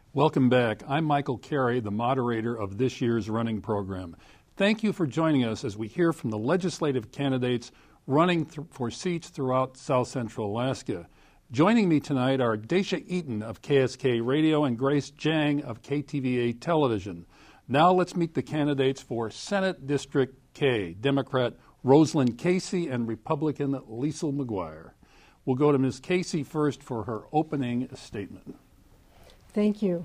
Welcome back. I'm Michael Carey, the moderator of this year's running program. Thank you for joining us as we hear from the legislative candidates running for seats throughout South Central Alaska. Joining me tonight are Daisha Eaton of KSK Radio and Grace Jang of KTVA Television. Now let's meet the candidates for Senate District K, Democrat Rosalind Casey and Republican Liesl McGuire. We'll go to Ms. Casey first for her opening statement. Thank you.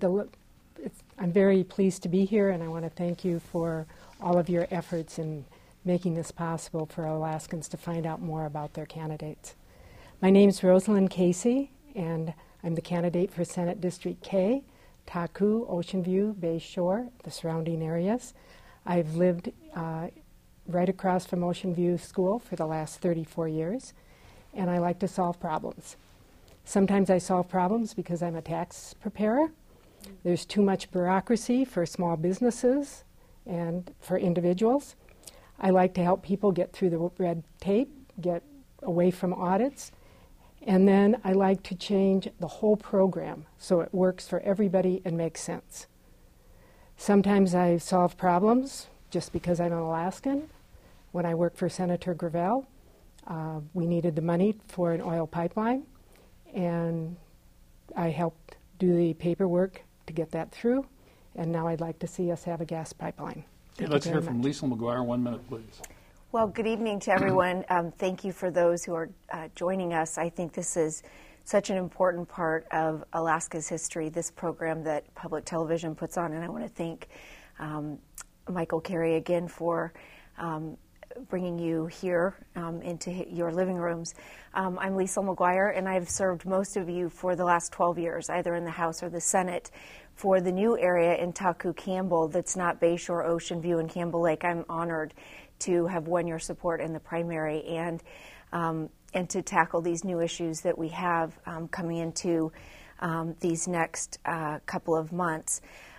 I'm very pleased to be here, and I want to thank you for all of your efforts in making this possible for Alaskans to find out more about their candidates. My name is Rosalind Casey, and I'm the candidate for Senate District K, Taku, Ocean View, Bay Shore, the surrounding areas. I've lived right across from Ocean View School for the last 34 years, and I like to solve problems. Sometimes I solve problems because I'm a tax preparer. There's too much bureaucracy for small businesses and for individuals. I like to help people get through the red tape, get away from audits, and then I like to change the whole program so it works for everybody and makes sense. Sometimes I solve problems just because I'm an Alaskan. When I worked for Senator Gravel, we needed the money for an oil pipeline, and I helped do the paperwork to get that through, and now I'd like to see us have a gas pipeline. Let's hear from Liesl McGuire. 1 minute, please. Well, good evening to everyone. Thank you for those who are joining us. I think this is such an important part of Alaska's history, this program that public television puts on, and I want to thank Michael Carey again for bringing you here into your living rooms. I'm Liesl McGuire, and I've served most of you for the last 12 years, either in the House or the Senate, for the new area in Taku-Campbell that's not Bayshore, Ocean View, and Campbell Lake. I'm honored to have won your support in the primary and to tackle these new issues that we have coming into these next couple of months.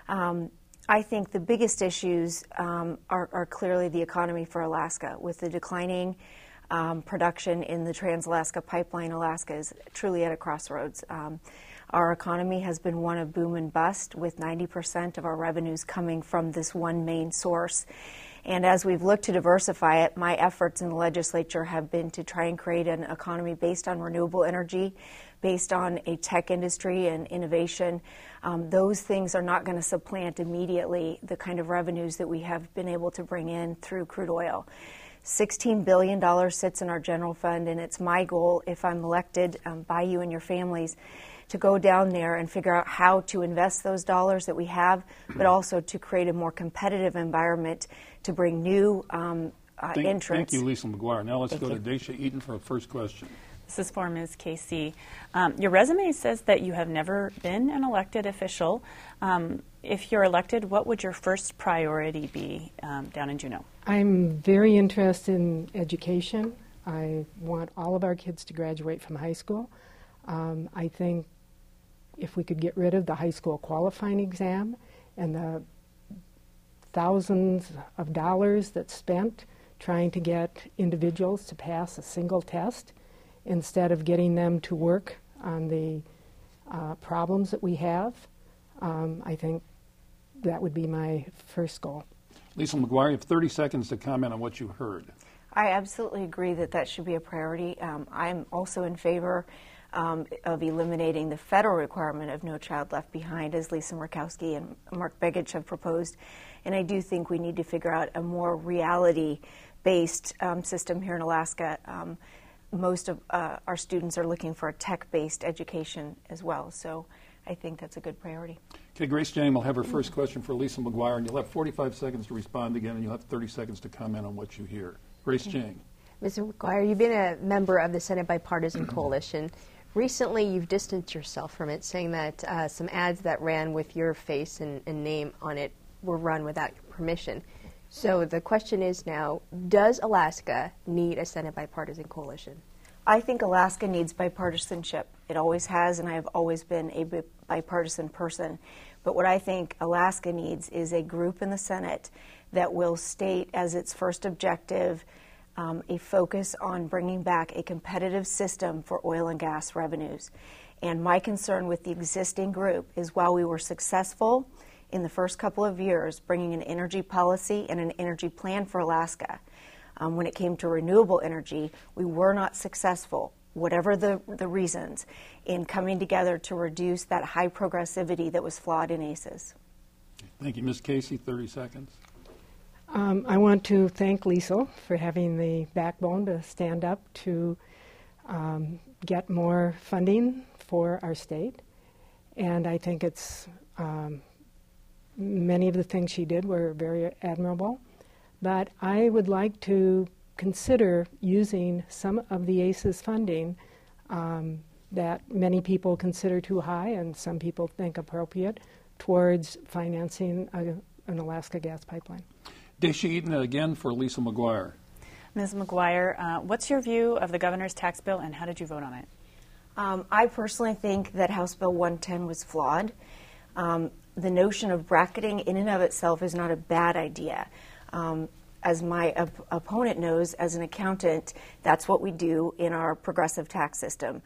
I think the biggest issues are clearly the economy for Alaska. With the declining production in the Trans-Alaska Pipeline, Alaska is truly at a crossroads. Our economy has been one of boom and bust, with 90% of our revenues coming from this one main source. And as we've looked to diversify it, my efforts in the legislature have been to try and create an economy based on renewable energy, based on a tech industry and innovation. Those things are not going to supplant immediately the kind of revenues that we have been able to bring in through crude oil. $16 billion sits in our general fund, and it's my goal, if I'm elected by you and your families, to go down there and figure out how to invest those dollars that we have, but also to create a more competitive environment to bring new entrants. Thank you, Liesl McGuire. Now let's go to Daisha Eaton for a first question. This is for Ms. Casey. Your resume says that you have never been an elected official. If you're elected, what would your first priority be down in Juneau? I'm very interested in education. I want all of our kids to graduate from high school. I think if we could get rid of the high school qualifying exam and the thousands of dollars that's spent trying to get individuals to pass a single test, instead of getting them to work on the problems that we have, I think that would be my first goal. Liesl McGuire, you have 30 seconds to comment on what you heard. I absolutely agree that that should be a priority. I'm also in favor of eliminating the federal requirement of No Child Left Behind, as Lisa Murkowski and Mark Begich have proposed. And I do think we need to figure out a more reality-based system here in Alaska. Most of our students are looking for a tech-based education as well, so I think that's a good priority. Okay, Grace Jang will have her first question for Liesl McGuire, and you'll have 45 seconds to respond again, and you'll have 30 seconds to comment on what you hear. Grace Jang. Mr. McGuire, you've been a member of the Senate Bipartisan Coalition. Recently, you've distanced yourself from it, saying that some ads that ran with your face and name on it were run without your permission. So the question is now, does Alaska need a Senate Bipartisan Coalition? I think Alaska needs bipartisanship. It always has, and I have always been a bipartisan person. But what I think Alaska needs is a group in the Senate that will state as its first objective a focus on bringing back a competitive system for oil and gas revenues. And my concern with the existing group is while we were successful in the first couple of years bringing an energy policy and an energy plan for Alaska, when it came to renewable energy, we were not successful, whatever the reasons, in coming together to reduce that high progressivity that was flawed in ACES. Thank you. Ms. Casey, 30 seconds. I want to thank Liesl for having the backbone to stand up to get more funding for our state. And I think it's many of the things she did were very admirable. But I would like to consider using some of the ACES funding that many people consider too high and some people think appropriate towards financing an Alaska gas pipeline. Dacia Eaton again for Lisa McGuire. Ms. McGuire, what's your view of the governor's tax bill and how did you vote on it? I personally think that House Bill 110 was flawed. The notion of bracketing in and of itself is not a bad idea. As my opponent knows, as an accountant, that's what we do in our progressive tax system.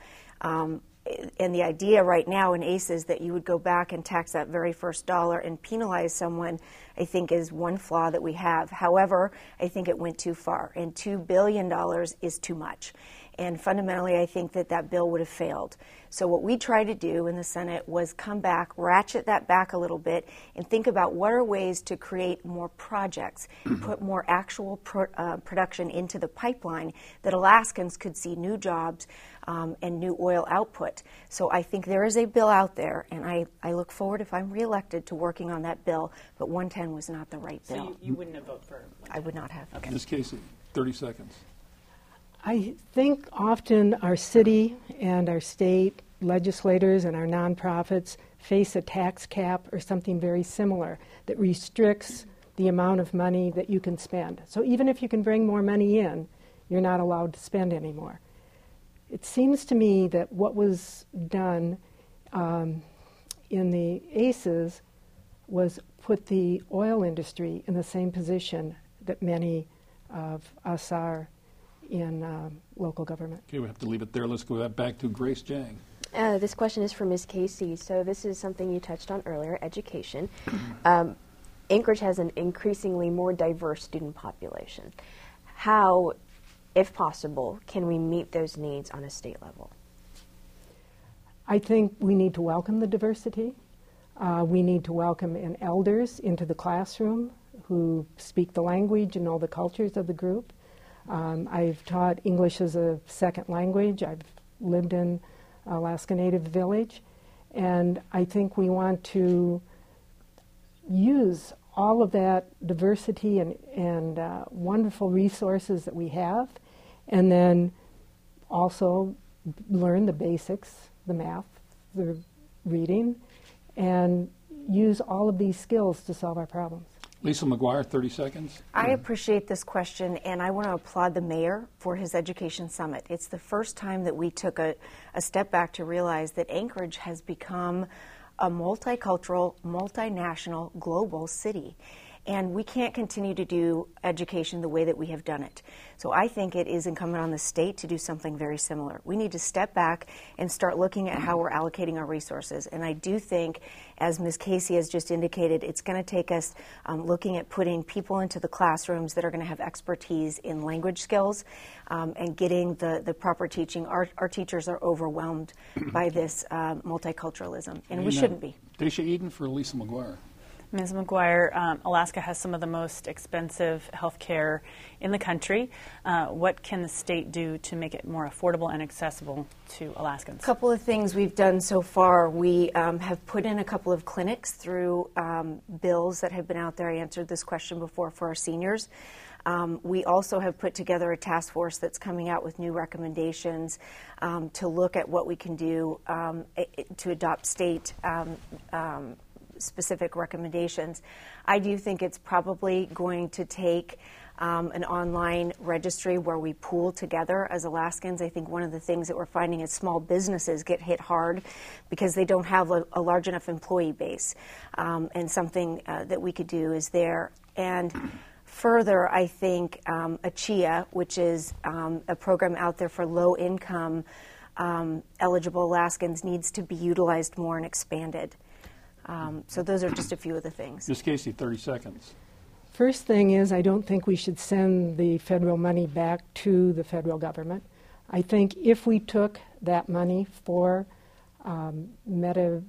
And the idea right now in ACES that you would go back and tax that very first dollar and penalize someone, I think is one flaw that we have. However, I think it went too far, and $2 billion is too much. And fundamentally, I think that that bill would have failed. So what we tried to do in the Senate was come back, ratchet that back a little bit, and think about what are ways to create more projects, put more actual production into the pipeline that Alaskans could see new jobs and new oil output. So I think there is a bill out there, and I look forward, if I'm reelected, to working on that bill, but 110 was not the right bill. So you wouldn't have voted for 110? I would not have. Okay. Ms. Casey, 30 seconds. I think often our city and our state legislators and our nonprofits face a tax cap or something very similar that restricts the amount of money that you can spend. So even if you can bring more money in, you're not allowed to spend anymore. It seems to me that what was done in the ACES was put the oil industry in the same position that many of us are in local government. Okay, we have to leave it there. Let's go back to Grace Jang. This question is for Ms. Casey. So this is something you touched on earlier, education. Anchorage has an increasingly more diverse student population. How, if possible, can we meet those needs on a state level? I think we need to welcome the diversity. We need to welcome elders into the classroom who speak the language and know the cultures of the group. I've taught English as a second language. I've lived in Alaska Native Village. And I think we want to use all of that diversity and wonderful resources that we have, and then also learn the basics, the math, the reading, and use all of these skills to solve our problems. Lisa McGuire, 30 seconds. I appreciate this question, and I want to applaud the mayor for his education summit. It's the first time that we took a step back to realize that Anchorage has become a multicultural, multinational, global city. And we can't continue to do education the way that we have done it. So I think it is incumbent on the state to do something very similar. We need to step back and start looking at how we're allocating our resources. And I do think, as Ms. Casey has just indicated, it's going to take us looking at putting people into the classrooms that are going to have expertise in language skills and getting the proper teaching. Our teachers are overwhelmed by this multiculturalism, and we shouldn't be. Dacia Eaton for Lisa McGuire. Ms. McGuire, Alaska has some of the most expensive health care in the country. What can the state do to make it more affordable and accessible to Alaskans? A couple of things we've done so far. We have put in a couple of clinics through bills that have been out there. I answered this question before for our seniors. We also have put together a task force that's coming out with new recommendations to look at what we can do to adopt state specific recommendations. I do think it's probably going to take an online registry where we pool together as Alaskans. I think one of the things that we're finding is small businesses get hit hard because they don't have a large enough employee base. And something that we could do is there. And further, I think ACHIA, which is a program out there for low-income eligible Alaskans needs to be utilized more and expanded. So those are just a few of the things. Ms. Casey, 30 seconds. First thing is, I don't think we should send the federal money back to the federal government. I think if we took that money for Medicaid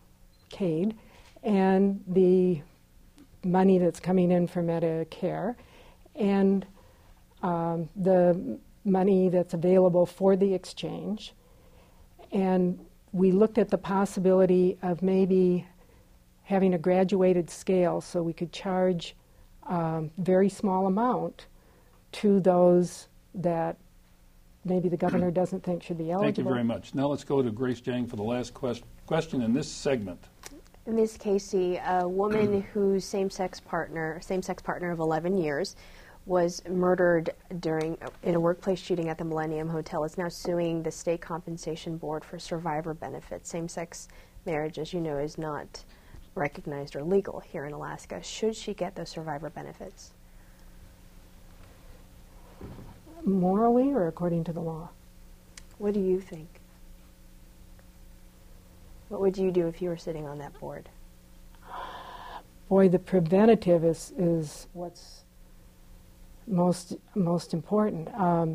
and the money that's coming in for Medicare and the money that's available for the exchange, and we looked at the possibility of maybe having a graduated scale so we could charge very small amount to those that maybe the governor doesn't think should be eligible. Thank you very much. Now let's go to Grace Jang for the last question in this segment. Ms. Casey, a woman whose same-sex partner of 11 years was murdered in a workplace shooting at the Millennium Hotel is now suing the State Compensation Board for survivor benefits. Same-sex marriage, as you know, is not recognized or legal here in Alaska. Should she get those survivor benefits? Morally or according to the law? What do you think? What would you do if you were sitting on that board? Boy, the preventative is what's most important.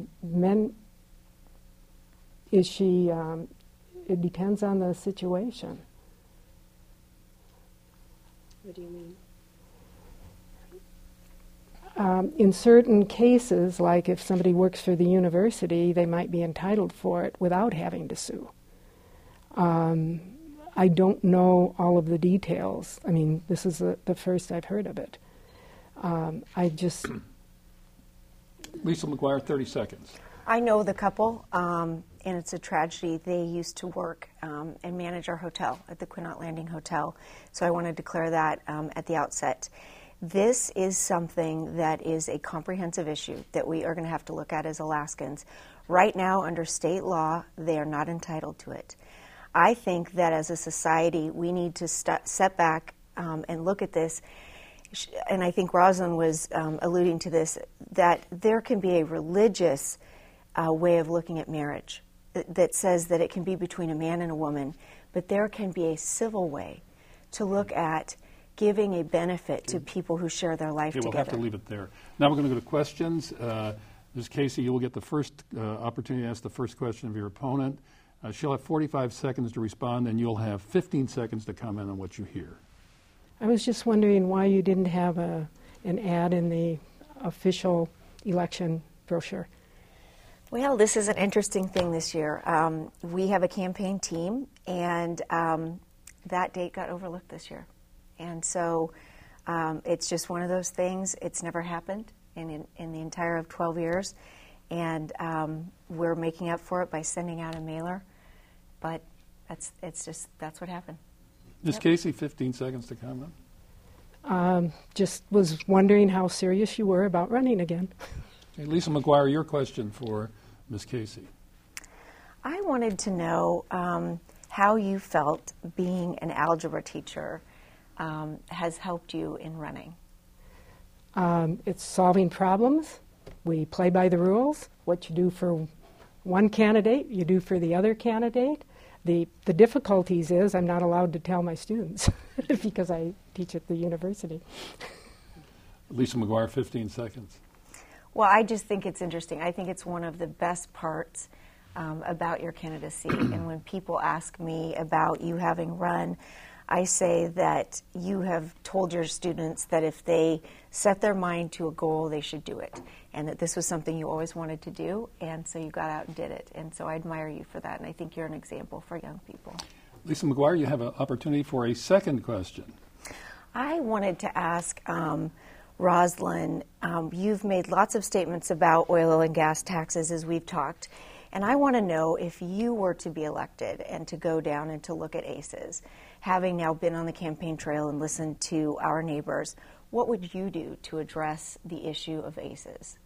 It depends on the situation. What do you mean? In certain cases, like if somebody works for the university, they might be entitled for it without having to sue. I don't know all of the details. I mean, this is the first I've heard of it. Lisa McGuire, 30 seconds. I know the couple, and it's a tragedy. They used to work and manage our hotel at the Quinault Landing Hotel, so I want to declare that at the outset. This is something that is a comprehensive issue that we are going to have to look at as Alaskans. Right now, under state law, they are not entitled to it. I think that as a society, we need to step back and look at this. And I think Rosalind was alluding to this, that there can be a religious way of looking at marriage that says that it can be between a man and a woman, but there can be a civil way to look at giving a benefit to people who share their life together. We'll have to leave it there. Now we're going to go to questions. Ms. Casey, you will get the first opportunity to ask the first question of your opponent. She'll have 45 seconds to respond, and you'll have 15 seconds to comment on what you hear. I was just wondering why you didn't have an ad in the official election brochure. Well, this is an interesting thing this year. We have a campaign team, and that date got overlooked this year. And so it's just one of those things. It's never happened in the entire of 12 years. And we're making up for it by sending out a mailer. But that's what happened. Ms. Casey, 15 seconds to comment. Just was wondering how serious you were about running again. Okay, Lisa McGuire, your question for Ms. Casey. I wanted to know how you felt being an algebra teacher has helped you in running. It's solving problems. We play by the rules. What you do for one candidate, you do for the other candidate. The difficulties is I'm not allowed to tell my students because I teach at the university. Lisa McGuire, 15 seconds. Well, I just think it's interesting. I think it's one of the best parts about your candidacy. And when people ask me about you having run, I say that you have told your students that if they set their mind to a goal, they should do it. And that this was something you always wanted to do, and so you got out and did it. And so I admire you for that, and I think you're an example for young people. Lisa McGuire, you have an opportunity for a second question. I wanted to ask Rosalind, you've made lots of statements about oil and gas taxes as we've talked, and I want to know if you were to be elected and to go down and to look at ACEs, having now been on the campaign trail and listened to our neighbors, what would you do to address the issue of ACEs?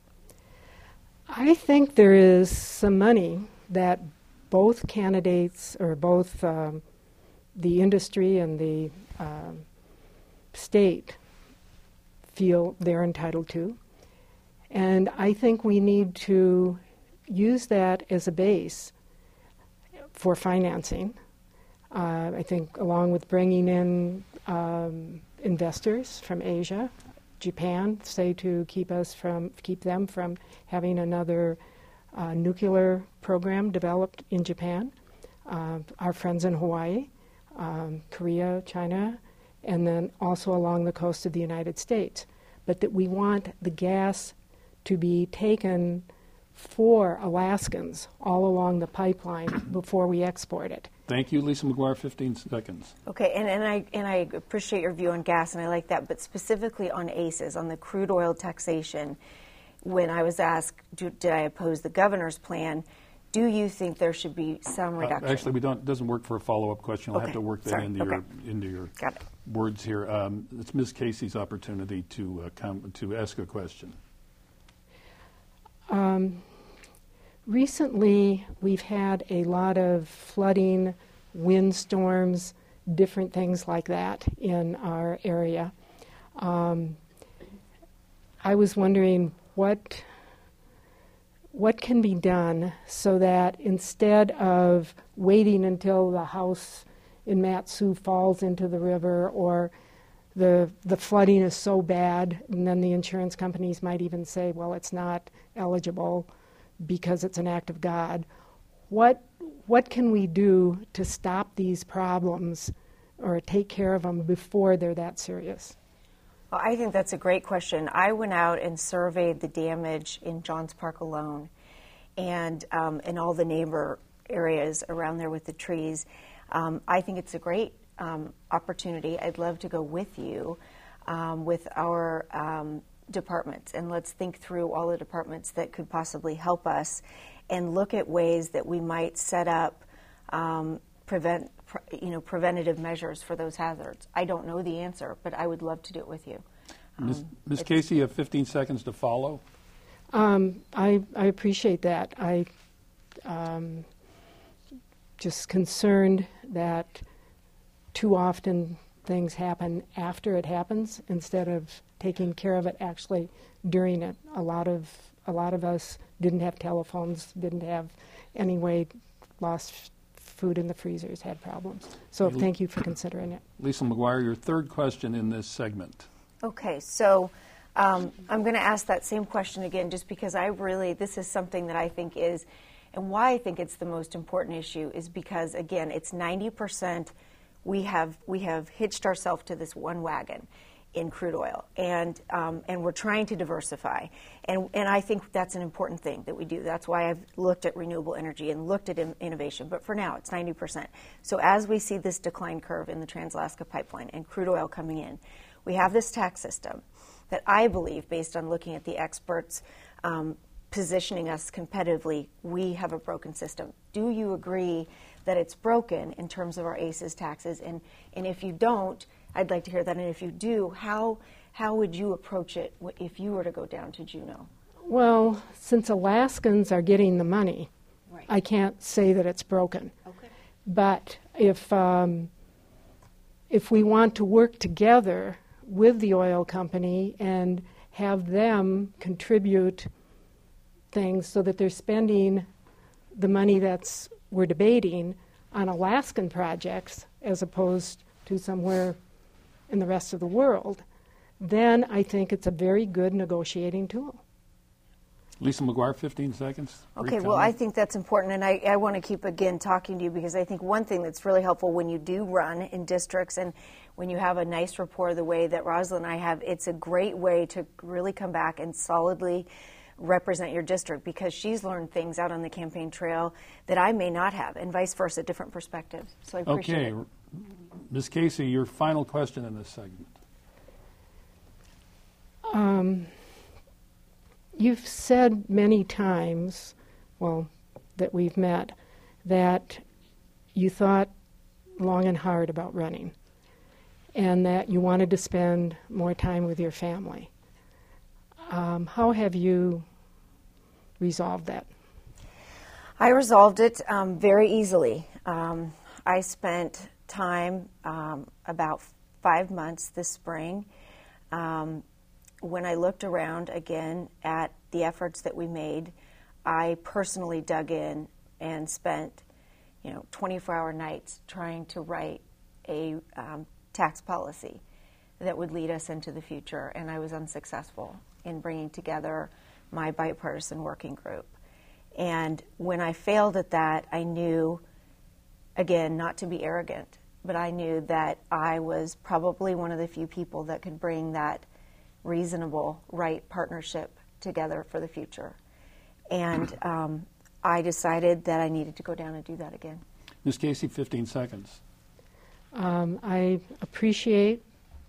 I think there is some money that both candidates, or both the industry and the state feel they're entitled to. And I think we need to use that as a base for financing. I think along with bringing in investors from Asia, Japan, say to keep them from having another nuclear program developed in Japan. Our friends in Hawaii, Korea, China, and then also along the coast of the United States. But that we want the gas to be taken for Alaskans all along the pipeline before we export it. Thank you, Lisa McGuire. 15 seconds. Okay, and I appreciate your view on gas, and I like that. But specifically on ACES, on the crude oil taxation, when I was asked, did I oppose the governor's plan? Do you think there should be some reduction? Actually, we don't. It doesn't work for a follow-up question. I'll have to work that into your words here. It's Ms. Casey's opportunity to ask a question. Recently, we've had a lot of flooding, windstorms, different things like that in our area. I was wondering what can be done so that instead of waiting until the house in Mat-Su falls into the river, or the flooding is so bad, and then the insurance companies might even say, well, it's not eligible because it's an act of God. What can we do to stop these problems or take care of them before they're that serious? Well, I think that's a great question. I went out and surveyed the damage in Johns Park alone, and in all the neighbor areas around there with the trees. I think it's a great opportunity. I'd love to go with you with our departments, and let's think through all the departments that could possibly help us, and look at ways that we might set up preventative measures for those hazards. I don't know the answer, but I would love to do it with you. Ms. Casey, you have 15 seconds to follow. I appreciate that. I just concerned that too often things happen after it happens instead of taking care of it actually during it. A lot of us didn't have telephones, didn't have any way, lost food in the freezers, had problems. So thank you for considering it. Lisa McGuire, your third question in this segment. Okay, so I'm going to ask that same question again, just because this is something that I think is, and why I think it's the most important issue is because, again, it's 90%. We have hitched ourselves to this one wagon in crude oil, and we're trying to diversify, and I think that's an important thing that we do. That's why I've looked at renewable energy and looked at innovation, but for now it's 90%. So as we see this decline curve in the Trans-Alaska Pipeline and crude oil coming in, we have this tax system that I believe, based on looking at the experts positioning us competitively, we have a broken system. Do you agree that it's broken in terms of our ACES taxes? And if you don't, I'd like to hear that. And if you do, how would you approach it if you were to go down to Juneau? Well, since Alaskans are getting the money, right, I can't say that it's broken. Okay. But if we want to work together with the oil company and have them contribute things so that they're spending the money we're debating on Alaskan projects as opposed to somewhere in the rest of the world, then I think it's a very good negotiating tool. Lisa McGuire, 15 seconds. Okay, well, I think that's important, and I want to keep, again, talking to you, because I think one thing that's really helpful when you do run in districts and when you have a nice rapport the way that Rosalind and I have, it's a great way to really come back and solidly represent your district, because she's learned things out on the campaign trail that I may not have, and vice versa, different perspectives. So I appreciate it. Ms. Casey, your final question in this segment. You've said many times, that we've met, that you thought long and hard about running and that you wanted to spend more time with your family. How have you resolved that? I resolved it very easily. I spent time, about 5 months this spring, when I looked around again at the efforts that we made. I personally dug in and spent 24-hour nights trying to write a tax policy that would lead us into the future, and I was unsuccessful in bringing together my bipartisan working group. And when I failed at that, I knew, again, not to be arrogant, but I knew that I was probably one of the few people that could bring that reasonable, right partnership together for the future. And I decided that I needed to go down and do that again. Ms. Casey, 15 seconds. I appreciate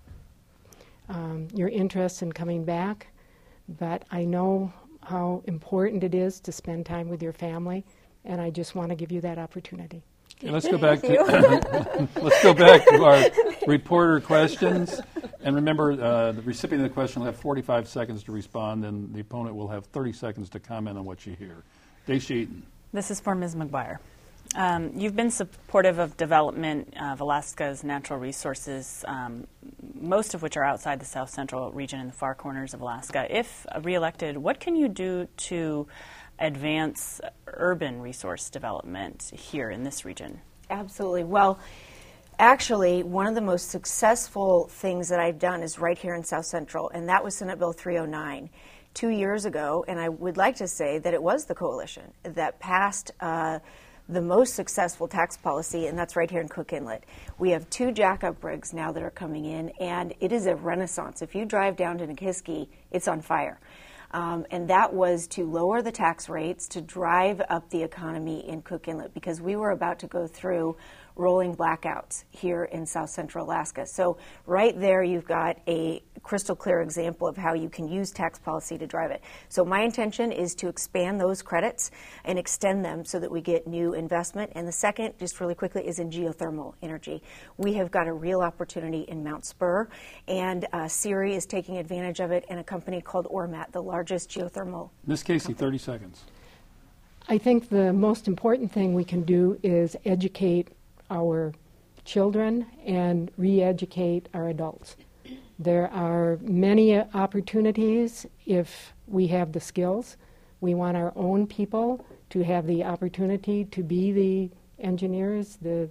your interest in coming back, but I know how important it is to spend time with your family, and I just want to give you that opportunity. Okay, let's go back to let's go back to our reporter questions. And remember, the recipient of the question will have 45 seconds to respond, and the opponent will have 30 seconds to comment on what you hear. Daisha Eaton. This is for Ms. McGuire. You've been supportive of development of Alaska's natural resources, most of which are outside the South Central region in the far corners of Alaska. If reelected, what can you do to advance urban resource development here in this region? Absolutely. Well, actually, one of the most successful things that I've done is right here in South Central, and that was Senate Bill 309 2 years ago. And I would like to say that it was the coalition that passed the most successful tax policy, and that's right here in Cook Inlet. We have 2 jack-up rigs now that are coming in, and it is a renaissance. If you drive down to Nikiski, it's on fire. And that was to lower the tax rates, to drive up the economy in Cook Inlet, because we were about to go through rolling blackouts here in South Central Alaska. So right there you've got a crystal clear example of how you can use tax policy to drive it. So my intention is to expand those credits and extend them so that we get new investment. And the second, just really quickly, is in geothermal energy. We have got a real opportunity in Mount Spur, and CIRI is taking advantage of it, and a company called Ormat, the largest geothermal Ms. Casey, company. 30 seconds. I think the most important thing we can do is educate our children and re-educate our adults. There are many opportunities if we have the skills. We want our own people to have the opportunity to be the engineers, the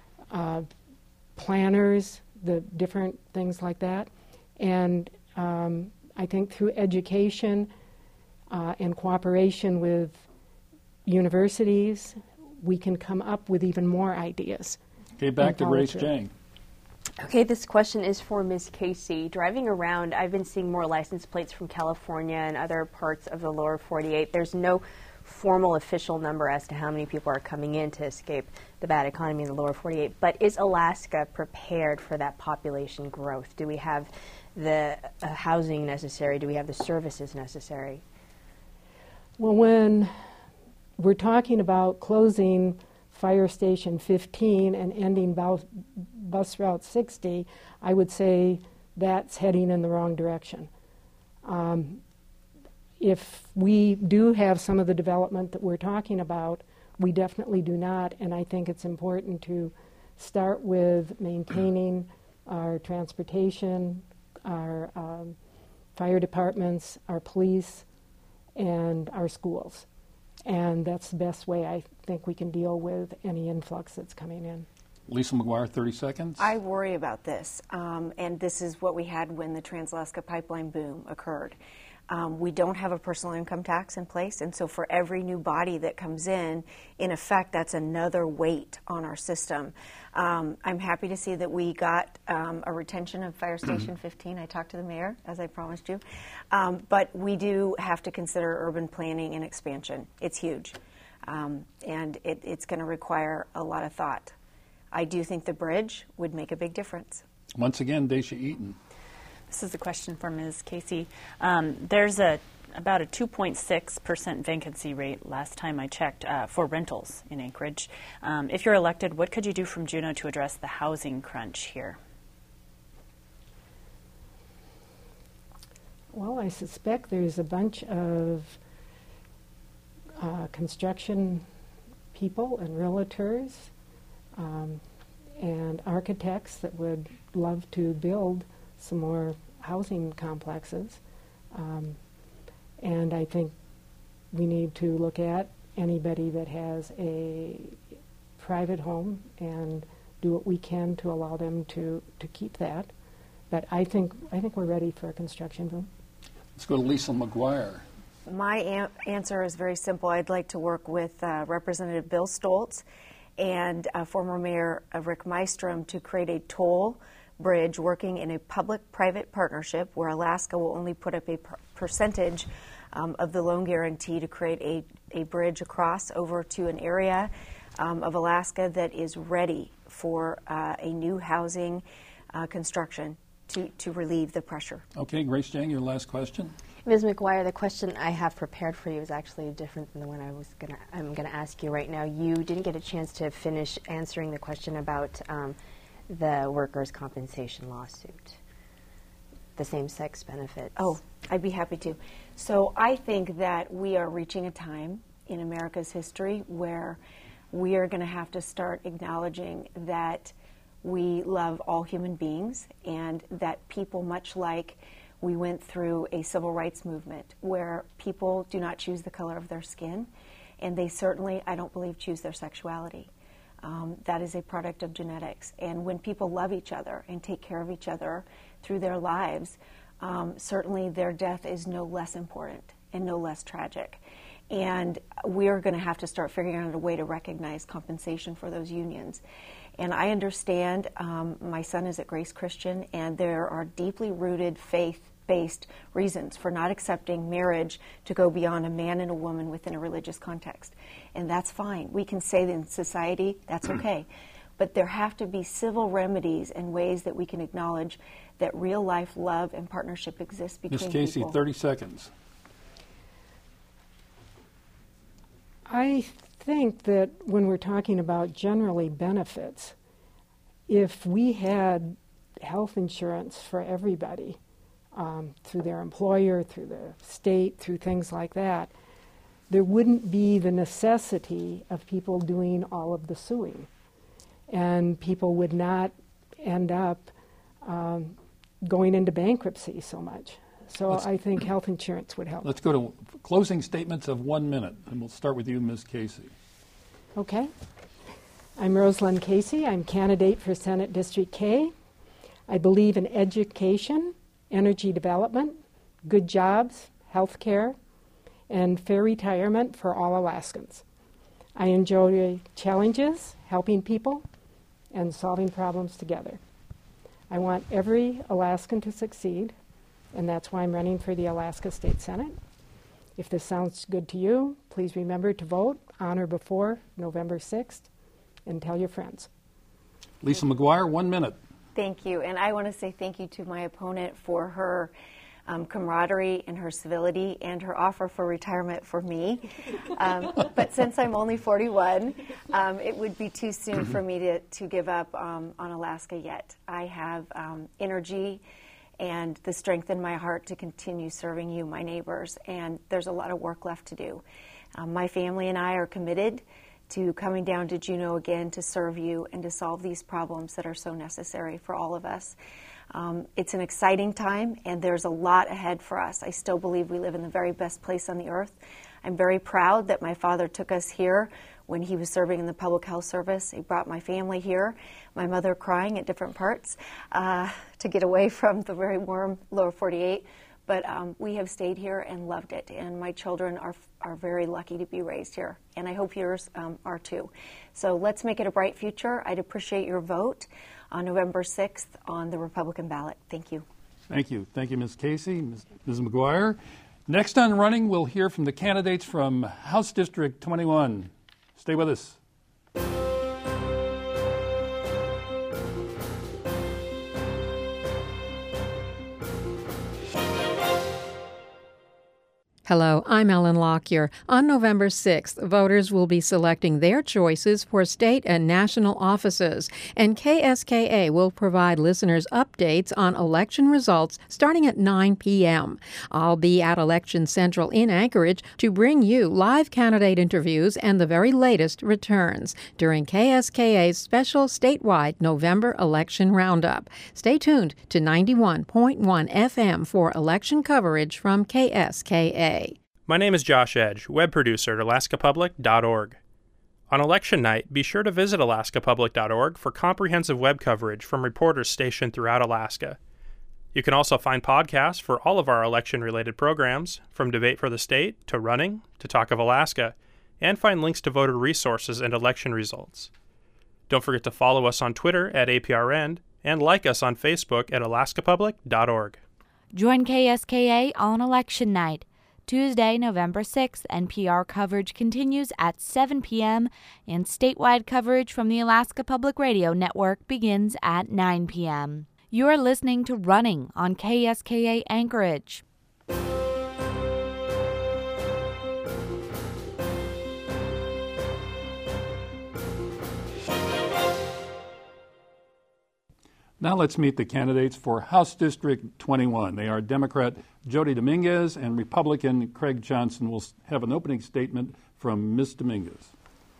planners, the different things like that. And I think through education and cooperation with universities, we can come up with even more ideas. Okay, back and to follow Grace through. Jang. Okay, this question is for Ms. Casey. Driving around, I've been seeing more license plates from California and other parts of the lower 48. There's no formal official number as to how many people are coming in to escape the bad economy in the lower 48. But is Alaska prepared for that population growth? Do we have the housing necessary? Do we have the services necessary? Well, when we're talking about closing Fire Station 15 and ending Bus Route 60, I would say that's heading in the wrong direction. If we do have some of the development that we're talking about, we definitely do not, and I think it's important to start with maintaining our transportation, our fire departments, our police, and our schools. And that's the best way I think we can deal with any influx that's coming in. Lisa McGuire, 30 seconds. I worry about this, and this is what we had when the Trans-Alaska Pipeline boom occurred. We don't have a personal income tax in place, and so for every new body that comes in effect, that's another weight on our system. I'm happy to see that we got a retention of Fire Station 15. I talked to the mayor, as I promised you. But we do have to consider urban planning and expansion. It's huge, and it's going to require a lot of thought. I do think the bridge would make a big difference. Once again, Daisha Eaton. This is a question for Ms. Casey. There's about a 2.6% vacancy rate last time I checked for rentals in Anchorage. If you're elected, what could you do from Juneau to address the housing crunch here? Well, I suspect there's a bunch of construction people and realtors and architects that would love to build some more housing complexes. And I think we need to look at anybody that has a private home and do what we can to allow them to keep that. But I think we're ready for a construction boom. Let's go to Lisa McGuire. My answer is very simple. I'd like to work with Representative Bill Stoltz and former Mayor Rick Mystrom to create a toll bridge working in a public-private partnership where Alaska will only put up a percentage of the loan guarantee to create a bridge across over to an area of Alaska that is ready for a new housing construction to relieve the pressure. Okay, Grace Jang, your last question. Ms. McGuire, the question I have prepared for you is actually different than the one I'm gonna ask you right now. You didn't get a chance to finish answering the question about the workers' compensation lawsuit, the same-sex benefits. Oh, I'd be happy to. So I think that we are reaching a time in America's history where we are going to have to start acknowledging that we love all human beings and that people, much like we went through a civil rights movement where people do not choose the color of their skin, and they certainly, I don't believe, choose their sexuality. That is a product of genetics. And when people love each other and take care of each other through their lives, certainly their death is no less important and no less tragic. And we're going to have to start figuring out a way to recognize compensation for those unions. And I understand my son is at Grace Christian, and there are deeply rooted faith-based reasons for not accepting marriage to go beyond a man and a woman within a religious context. And that's fine. We can say that in society, that's okay. But there have to be civil remedies and ways that we can acknowledge that real-life love and partnership exists between Ms. Casey, people. 30 seconds. I think that when we're talking about generally benefits, if we had health insurance for everybody through their employer, through the state, through things like that, there wouldn't be the necessity of people doing all of the suing. And people would not end up going into bankruptcy so much. So I think health insurance would help. Let's go to closing statements of 1 minute, and we'll start with you, Ms. Casey. Okay. I'm Rosalind Casey. I'm candidate for Senate District K. I believe in education, energy development, good jobs, health care, and fair retirement for all Alaskans. I enjoy challenges, helping people, and solving problems together. I want every Alaskan to succeed, and that's why I'm running for the Alaska State Senate. If this sounds good to you, please remember to vote on or before November 6th, and tell your friends. Lisa McGuire, 1 minute. Thank you. And I want to say thank you to my opponent for her camaraderie and her civility and her offer for retirement for me. But since I'm only 41, it would be too soon for me to give up on Alaska yet. I have energy and the strength in my heart to continue serving you, my neighbors, and there's a lot of work left to do. My family and I are committed to coming down to Juneau again to serve you and to solve these problems that are so necessary for all of us. It's an exciting time, and there's a lot ahead for us. I still believe we live in the very best place on the earth. I'm very proud that my father took us here when he was serving in the public health service. He brought my family here, my mother crying at different parts to get away from the very warm lower 48. But we have stayed here and loved it, and my children are very lucky to be raised here, and I hope yours are too. So let's make it a bright future. I'd appreciate your vote on November 6th on the Republican ballot. Thank you. Thank you. Thank you, Ms. Casey, Ms. McGuire. Next on Running, we'll hear from the candidates from House District 21. Stay with us. Hello, I'm Ellen Lockyer. On November 6th, voters will be selecting their choices for state and national offices, and KSKA will provide listeners updates on election results starting at 9 p.m. I'll be at Election Central in Anchorage to bring you live candidate interviews and the very latest returns during KSKA's special statewide November election roundup. Stay tuned to 91.1 FM for election coverage from KSKA. My name is Josh Edge, web producer at alaskapublic.org. On election night, be sure to visit alaskapublic.org for comprehensive web coverage from reporters stationed throughout Alaska. You can also find podcasts for all of our election-related programs, from Debate for the State to Running to Talk of Alaska, and find links to voter resources and election results. Don't forget to follow us on Twitter at APRN and like us on Facebook at alaskapublic.org. Join KSKA on election night. Tuesday, November 6th, NPR coverage continues at 7 p.m. and statewide coverage from the Alaska Public Radio Network begins at 9 p.m. You are listening to Running on KSKA Anchorage. Now let's meet the candidates for House District 21. They are Democrat Jody Dominguez and Republican Craig Johnson. We'll have an opening statement from Ms. Dominguez.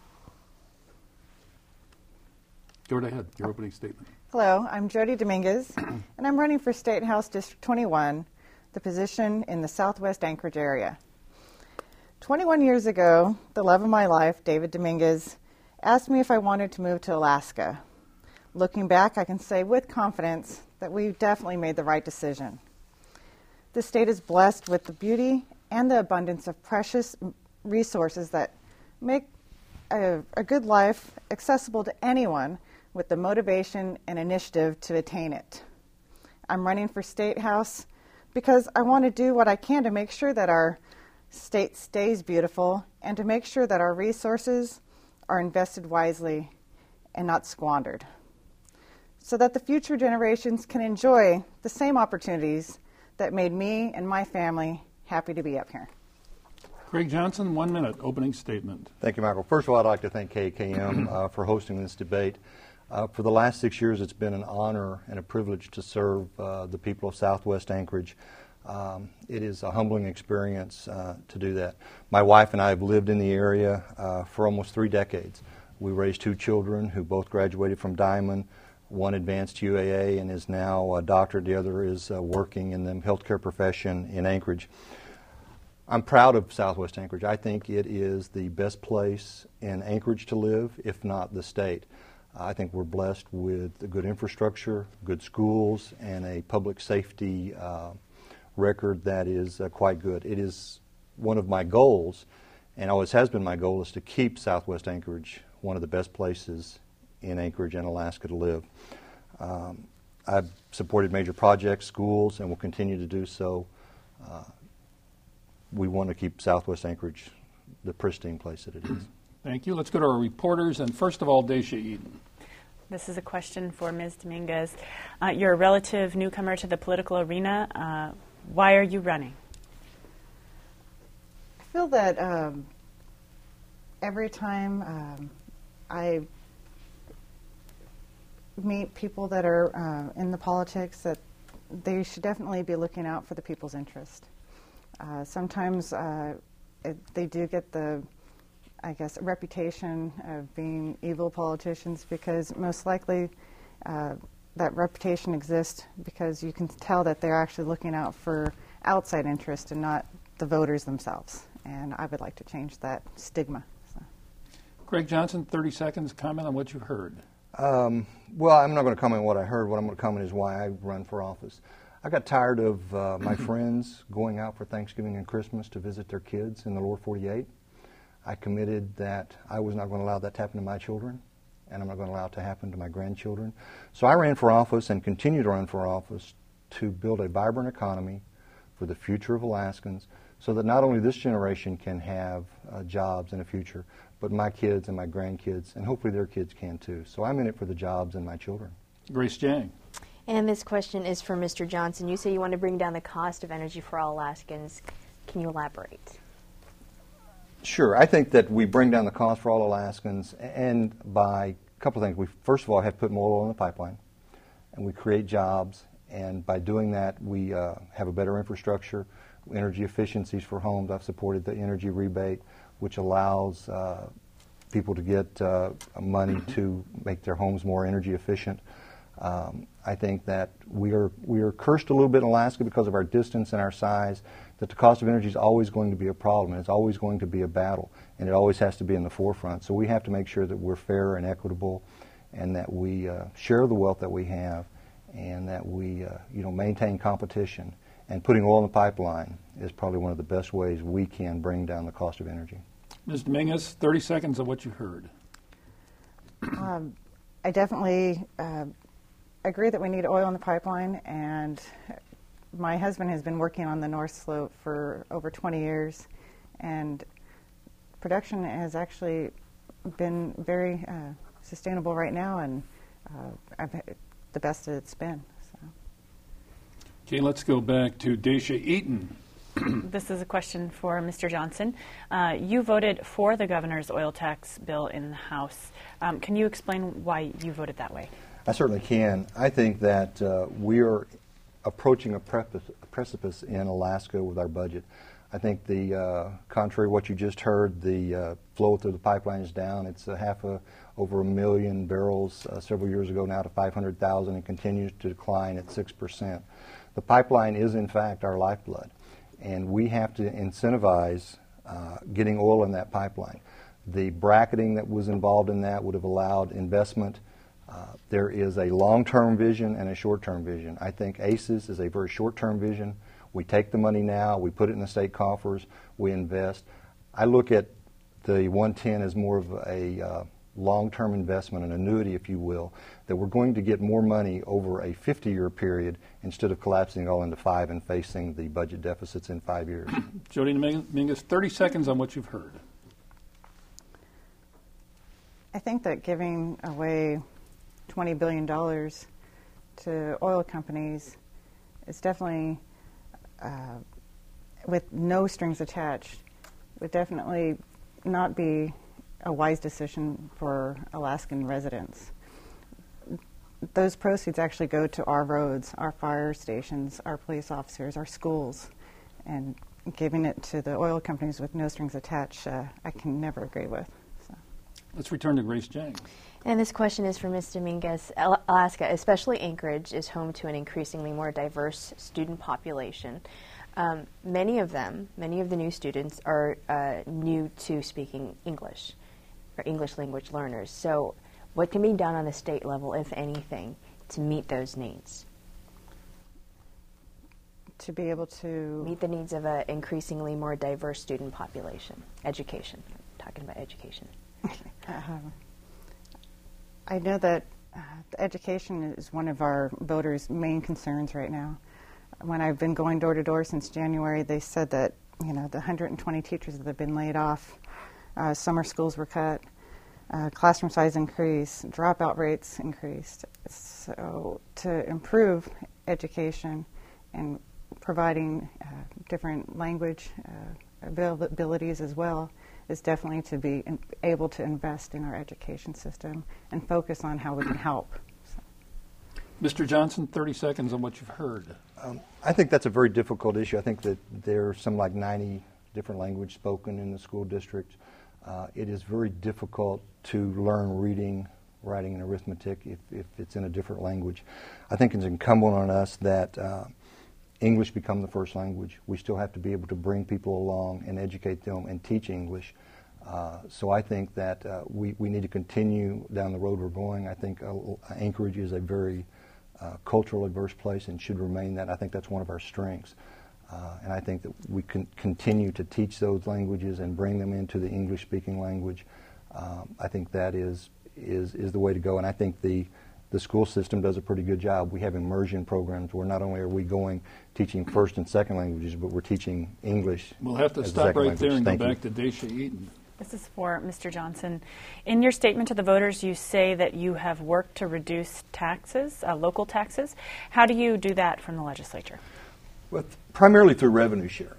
Go right ahead, your opening statement. Hello, I'm Jody Dominguez, and I'm running for State House District 21, the position in the southwest Anchorage area. 21 years ago, the love of my life, David Dominguez, asked me if I wanted to move to Alaska. Looking back, I can say with confidence that we definitely made the right decision. The state is blessed with the beauty and the abundance of precious resources that make a good life accessible to anyone with the motivation and initiative to attain it. I'm running for State House because I want to do what I can to make sure that our state stays beautiful and to make sure that our resources are invested wisely and not squandered, so that the future generations can enjoy the same opportunities that made me and my family happy to be up here. Craig Johnson, 1 minute, opening statement. Thank you, Michael. First of all, I'd like to thank KKM for hosting this debate. For the last 6 years, it's been an honor and a privilege to serve the people of Southwest Anchorage. It is a humbling experience to do that. My wife and I have lived in the area for almost 3 decades. We raised 2 children who both graduated from Diamond. One advanced UAA and is now a doctor. The other is working in the healthcare profession in Anchorage. I'm proud of Southwest Anchorage. I think it is the best place in Anchorage to live, if not the state. I think we're blessed with a good infrastructure, good schools, and a public safety record that is quite good. It is one of my goals, and always has been my goal, is to keep Southwest Anchorage one of the best places in Anchorage and Alaska to live. I've supported major projects, schools, and will continue to do so. We want to keep Southwest Anchorage the pristine place that it is. Thank you. Let's go to our reporters, and first of all, Dacia Eden. This is a question for Ms. Dominguez. You're a relative newcomer to the political arena. Why are you running? I feel that every time I meet people that are in the politics, that they should definitely be looking out for the people's interest. Sometimes they do get the, I guess, a reputation of being evil politicians, because most likely that reputation exists because you can tell that they're actually looking out for outside interest and not the voters themselves. And I would like to change that stigma. So. Craig Johnson, 30 seconds, comment on what you've heard. Well, I'm not going to comment on what I heard. What I'm going to comment is why I run for office. I got tired of my friends going out for Thanksgiving and Christmas to visit their kids in the lower 48. I committed that I was not going to allow that to happen to my children, and I'm not going to allow it to happen to my grandchildren. So I ran for office and continue to run for office to build a vibrant economy for the future of Alaskans, so that not only this generation can have jobs in the future, but my kids and my grandkids, and hopefully their kids can too. So I'm in it for the jobs and my children. Grace Jang. And this question is for Mr. Johnson. You say you want to bring down the cost of energy for all Alaskans. Can you elaborate? Sure. I think that we bring down the cost for all Alaskans, and by a couple of things. We first of all have to put more oil in the pipeline, and we create jobs, and by doing that we have a better infrastructure, energy efficiencies for homes. I've supported the energy rebate, which allows people to get money to make their homes more energy efficient. I think that we are cursed a little bit in Alaska because of our distance and our size, that the cost of energy is always going to be a problem, and it's always going to be a battle, and it always has to be in the forefront. So we have to make sure that we're fair and equitable, and that we share the wealth that we have, and that we maintain competition. And putting oil in the pipeline is probably one of the best ways we can bring down the cost of energy. Ms. Dominguez, 30 seconds of what you heard. I definitely agree that we need oil in the pipeline, and my husband has been working on the North Slope for over 20 years, and production has actually been very sustainable right now, and the best that it's been. So. Okay, let's go back to Dacia Eaton. This is a question for Mr. Johnson. You voted for the governor's oil tax bill in the House. Can you explain why you voted that way? I certainly can. I think that we are approaching a precipice in Alaska with our budget. I think contrary to what you just heard, the flow through the pipeline is down. It's over 1 million barrels several years ago now to 500,000 and continues to decline at 6%. The pipeline is, in fact, our lifeblood, and we have to incentivize getting oil in that pipeline. The bracketing that was involved in that would have allowed investment. There is a long-term vision and a short-term vision. I think ACES is a very short-term vision. We take the money now, we put it in the state coffers, we invest. I look at the 110 as more of a long-term investment, an annuity, if you will, that we're going to get more money over a 50-year period instead of collapsing it all into 5 and facing the budget deficits in 5 years. Jody Dominguez, 30 seconds on what you've heard. I think that giving away $20 billion to oil companies is definitely, with no strings attached, would definitely not be a wise decision for Alaskan residents. Those proceeds actually go to our roads, our fire stations, our police officers, our schools, and giving it to the oil companies with no strings attached, I can never agree with. So. Let's return to Grace Jang. And this question is for Ms. Dominguez. Alaska, especially Anchorage, is home to an increasingly more diverse student population. Many of the new students are new to speaking English, or English language learners. So what can be done on the state level, if anything, to meet those needs? To be able to meet the needs of an increasingly more diverse student population. Education. I'm talking about education. I know that education is one of our voters' main concerns right now. When I've been going door to door since January, they said that the 120 teachers that have been laid off, summer schools were cut, classroom size increased, dropout rates increased. So to improve education and providing different language abilities as well is definitely to be able to invest in our education system and focus on how we can help. So. Mr. Johnson, 30 seconds on what you've heard. I think that's a very difficult issue. I think that there are some like 90 different languages spoken in the school district. It is very difficult to learn reading, writing, and arithmetic if it's in a different language. I think it's incumbent on us that English become the first language. We still have to be able to bring people along and educate them and teach English. So I think that we need to continue down the road we're going. I think Anchorage is a very culturally diverse place and should remain that. I think that's one of our strengths. And I think that we can continue to teach those languages and bring them into the English-speaking language. I think that is the way to go. And I think the school system does a pretty good job. We have immersion programs where not only are we teaching first and second languages, but we're teaching English. We'll have to stop right there and go back to Dacia Eaton. This is for Mr. Johnson. In your statement to the voters, you say that you have worked to reduce taxes, local taxes. How do you do that from the legislature? Well, primarily through revenue sharing.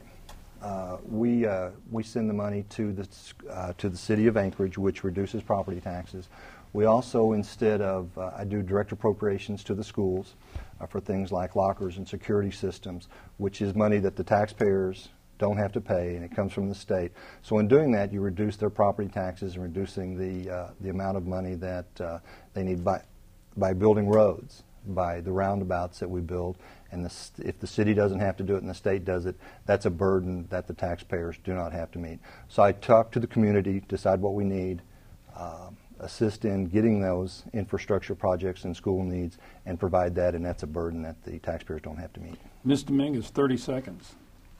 We send the money to the city of Anchorage, which reduces property taxes. We also, instead of, I do direct appropriations to the schools for things like lockers and security systems, which is money that the taxpayers don't have to pay, and it comes from the state. So in doing that, you reduce their property taxes and reducing the amount of money that they need by building roads, by the roundabouts that we build. And if the city doesn't have to do it and the state does it, that's a burden that the taxpayers do not have to meet. So I talk to the community, decide what we need, assist in getting those infrastructure projects and school needs, and provide that, and that's a burden that the taxpayers don't have to meet. Ms. Dominguez, 30 seconds.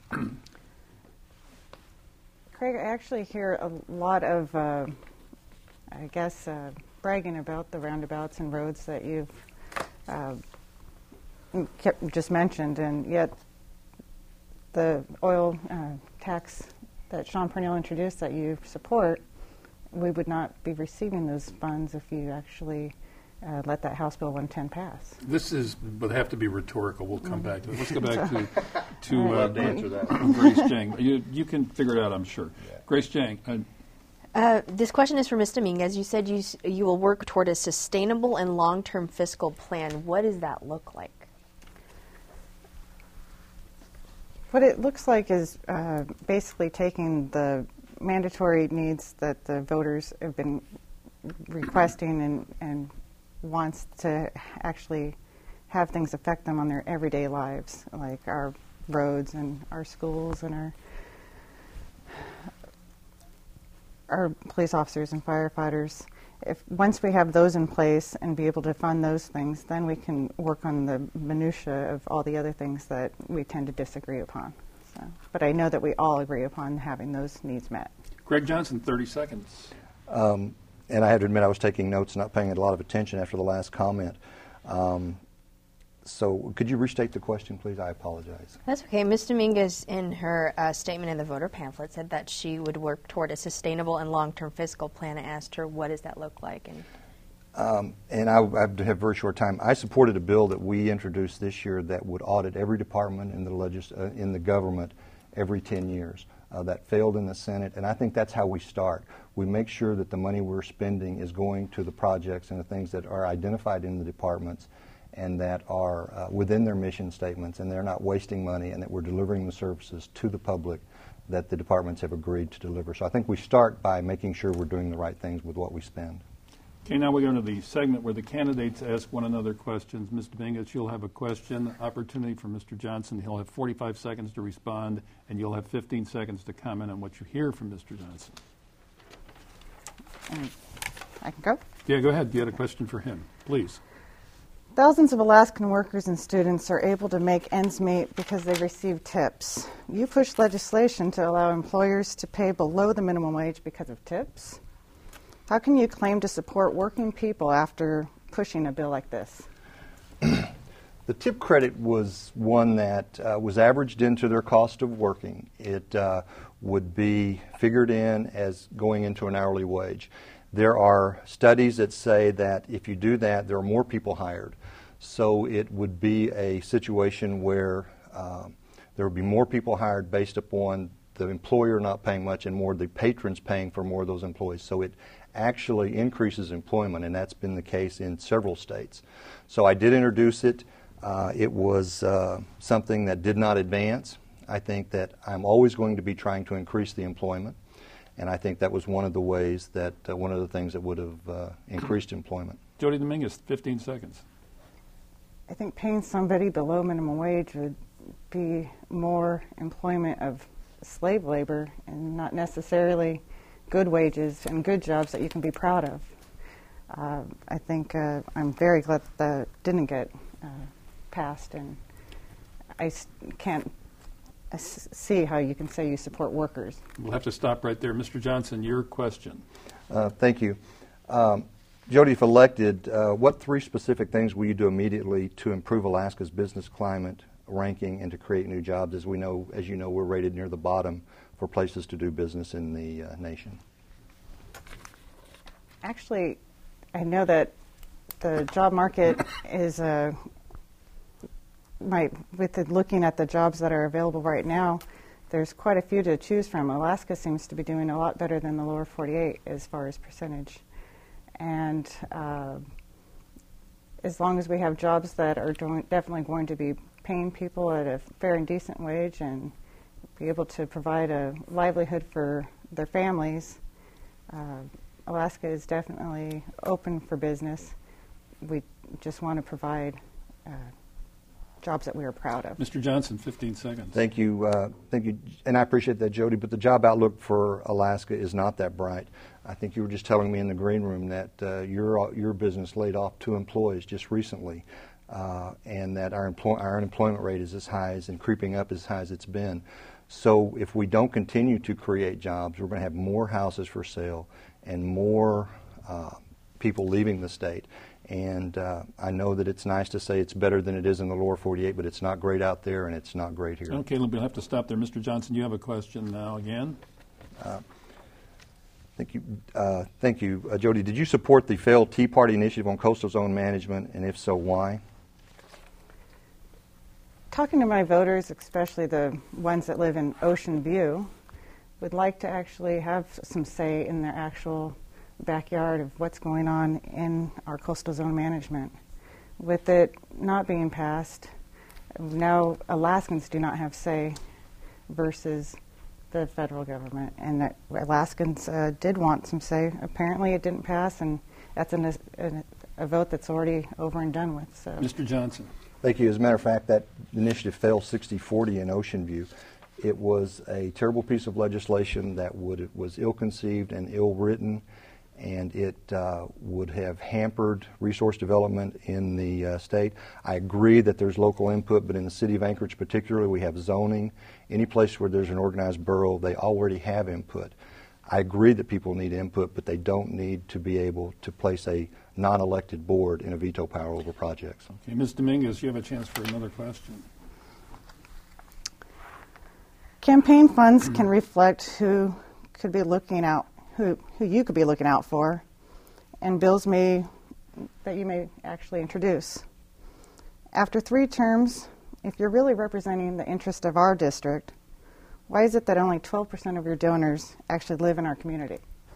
Craig, I actually hear a lot of, bragging about the roundabouts and roads that you've just mentioned, and yet the oil tax that Sean Parnell introduced that you support, we would not be receiving those funds if you actually let that House Bill 110 pass. This would have to be rhetorical. We'll come back to it. Let's go back to answer that. Grace Jang. You can figure it out, I'm sure. Yeah. Grace Jang. This question is for Ms. Dominguez. You said you will work toward a sustainable and long-term fiscal plan. What does that look like? What it looks like is basically taking the mandatory needs that the voters have been requesting and wants to actually have things affect them on their everyday lives, like our roads and our schools and our police officers and firefighters. Once we have those in place and be able to fund those things, then we can work on the minutia of all the other things that we tend to disagree upon. So, but I know that we all agree upon having those needs met. Greg Johnson, 30 seconds. And I have to admit I was taking notes, not paying a lot of attention after the last comment. So could you restate the question, please? I apologize. That's okay. Ms. Dominguez, in her statement in the voter pamphlet, said that she would work toward a sustainable and long-term fiscal plan. I asked her, what does that look like? And I have a very short time. I supported a bill that we introduced this year that would audit every department in the government every 10 years. That failed in the Senate, and I think that's how we start. We make sure that the money we're spending is going to the projects and the things that are identified in the departments and that are within their mission statements, and they're not wasting money, and that we're delivering the services to the public that the departments have agreed to deliver. So I think we start by making sure we're doing the right things with what we spend. Okay, now we go into the segment where the candidates ask one another questions. Ms. Dominguez, you'll have a question opportunity for Mr. Johnson. He'll have 45 seconds to respond, and you'll have 15 seconds to comment on what you hear from Mr. Johnson. I can go? Yeah, go ahead. You had a question for him, please. Thousands of Alaskan workers and students are able to make ends meet because they receive tips. You pushed legislation to allow employers to pay below the minimum wage because of tips. How can you claim to support working people after pushing a bill like this? The tip credit was one that was averaged into their cost of working. It would be figured in as going into an hourly wage. There are studies that say that if you do that, there are more people hired. So it would be a situation where there would be more people hired based upon the employer not paying much and more the patrons paying for more of those employees. So it actually increases employment, and that's been the case in several states. So I did introduce it. It was something that did not advance. I think that I'm always going to be trying to increase the employment, and I think that was one of the ways that one of the things that would have increased employment. Jody Dominguez, 15 seconds. I think paying somebody below minimum wage would be more employment of slave labor and not necessarily good wages and good jobs that you can be proud of. I think I'm very glad that didn't get passed, and I can't see how you can say you support workers. We'll have to stop right there. Mr. Johnson, your question. Thank you. Jody, if elected, what 3 specific things will you do immediately to improve Alaska's business climate ranking and to create new jobs? As you know, we're rated near the bottom for places to do business in the nation. Actually, I know that the job market is looking at the jobs that are available right now, there's quite a few to choose from. Alaska seems to be doing a lot better than the lower 48 as far as percentage. And as long as we have jobs that are definitely going to be paying people at a fair and decent wage and be able to provide a livelihood for their families, Alaska is definitely open for business. We just want to provide jobs that we are proud of. Mr. Johnson, 15 seconds. Thank you, and I appreciate that, Jody. But the job outlook for Alaska is not that bright. I think you were just telling me in the green room that your business laid off 2 employees just recently, and that our unemployment rate is as high as and creeping up as high as it's been. So if we don't continue to create jobs, we're going to have more houses for sale and more people leaving the state. And I know that it's nice to say it's better than it is in the lower 48, but it's not great out there, and it's not great here. Okay, we'll have to stop there. Mr. Johnson, you have a question now again. Thank you. Jody, did you support the failed Tea Party initiative on coastal zone management, and if so, why? Talking to my voters, especially the ones that live in Ocean View, would like to actually have some say in their actual backyard of what's going on in our coastal zone management. With it not being passed, now Alaskans do not have say versus the federal government, and that Alaskans did want some say. Apparently it didn't pass, and that's a vote that's already over and done with. So. Mr. Johnson. Thank you. As a matter of fact, that initiative failed 60-40 in Ocean View. It was a terrible piece of legislation that was ill-conceived and ill-written, and it would have hampered resource development in the state. I agree that there's local input, but in the city of Anchorage particularly, we have zoning. Any place where there's an organized borough, they already have input. I agree that people need input, but they don't need to be able to place a non-elected board in a veto power over projects. Okay, Ms. Dominguez, you have a chance for another question. Campaign funds can reflect who could be looking out, who you could be looking out for, and bills that you may actually introduce. After 3 terms, if you're really representing the interest of our district, why is it that only 12% of your donors actually live in our community?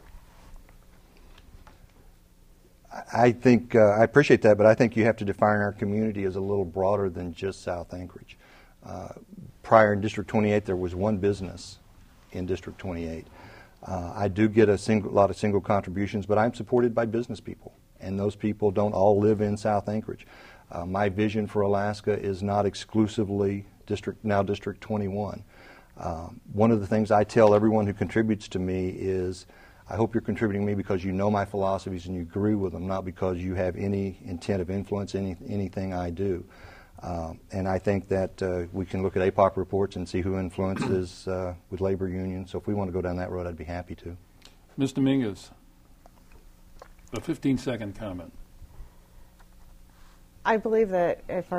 I think I appreciate that, but I think you have to define our community as a little broader than just South Anchorage. Prior in District 28, there was 1 business in District 28. I do get a lot of single contributions, but I'm supported by business people, and those people don't all live in South Anchorage. My vision for Alaska is not exclusively District 21. One of the things I tell everyone who contributes to me is, I hope you're contributing to me because you know my philosophies and you agree with them, not because you have any intent of influence anything I do. And I think that we can look at APOC reports and see who influences with labor unions. So if we want to go down that road, I'd be happy to. Ms. Dominguez, a 15-second comment. I believe that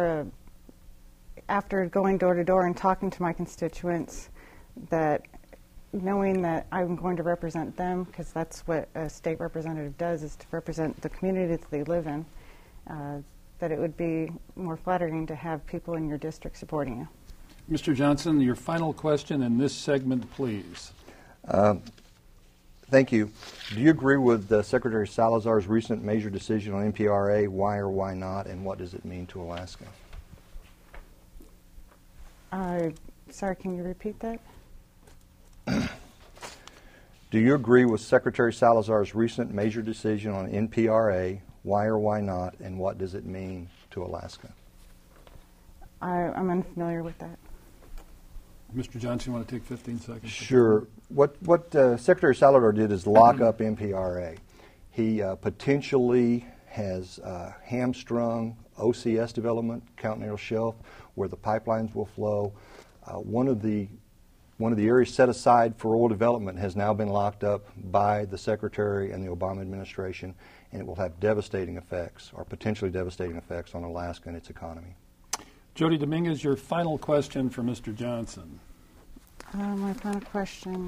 after going door to door and talking to my constituents, that knowing that I'm going to represent them, because that's what a state representative does, is to represent the community that they live in, that it would be more flattering to have people in your district supporting you. Mr. Johnson, your final question in this segment, please. Thank you. Do you agree with Secretary Salazar's recent major decision on NPRA? Why or why not, and what does it mean to Alaska? Sorry, can you repeat that? Do you agree with Secretary Salazar's recent major decision on NPRA? Why or why not, and what does it mean to Alaska? I'm unfamiliar with that. Mr. Johnson, you want to take 15 seconds? Sure. What Secretary Salazar did is lock up NPRA. He potentially has hamstrung OCS development, Continental Shelf, where the pipelines will flow. One of the areas set aside for oil development has now been locked up by the Secretary and the Obama administration, and it will have devastating effects, or potentially devastating effects, on Alaska and its economy. Jody Dominguez, your final question for Mr. Johnson. My final question.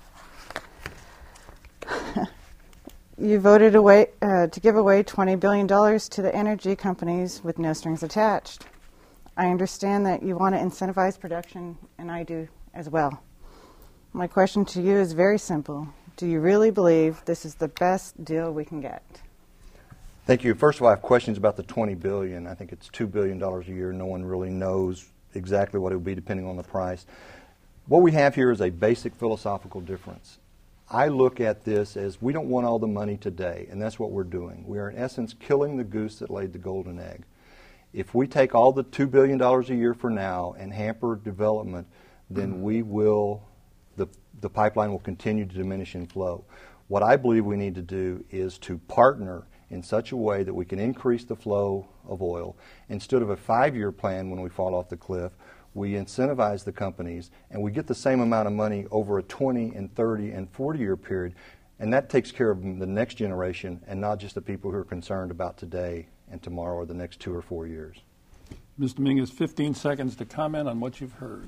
You voted to give away $20 billion to the energy companies with no strings attached. I understand that you want to incentivize production, and I do as well. My question to you is very simple. Do you really believe this is the best deal we can get? Thank you. First of all, I have questions about the $20 billion. I think it's $2 billion a year. No one really knows exactly what it would be depending on the price. What we have here is a basic philosophical difference. I look at this as we don't want all the money today, and that's what we're doing. We are, in essence, killing the goose that laid the golden egg. If we take all the $2 billion a year for now and hamper development, then the pipeline will continue to diminish in flow. What I believe we need to do is to partner in such a way that we can increase the flow of oil. Instead of a 5-year plan when we fall off the cliff, we incentivize the companies and we get the same amount of money over a 20 and 30 and 40-year period, and that takes care of the next generation and not just the people who are concerned about today and tomorrow or the next 2 or 4 years. Ms. Dominguez, 15 seconds to comment on what you've heard.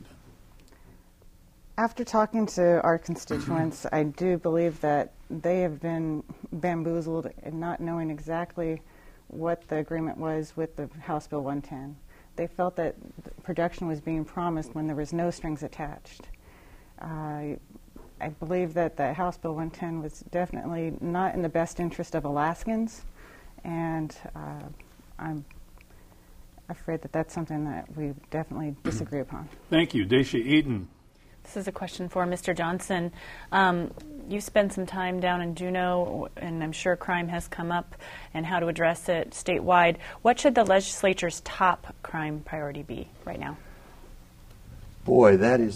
After talking to our constituents, I do believe that they have been bamboozled in not knowing exactly what the agreement was with the House Bill 110. They felt that production was being promised when there was no strings attached. I believe that the House Bill 110 was definitely not in the best interest of Alaskans, and I'm afraid that that's something that we definitely disagree upon. Thank you. Dacia Eaton. This is a question for Mr. Johnson. You spent some time down in Juneau, and I'm sure crime has come up and how to address it statewide. What should the legislature's top crime priority be right now? Boy,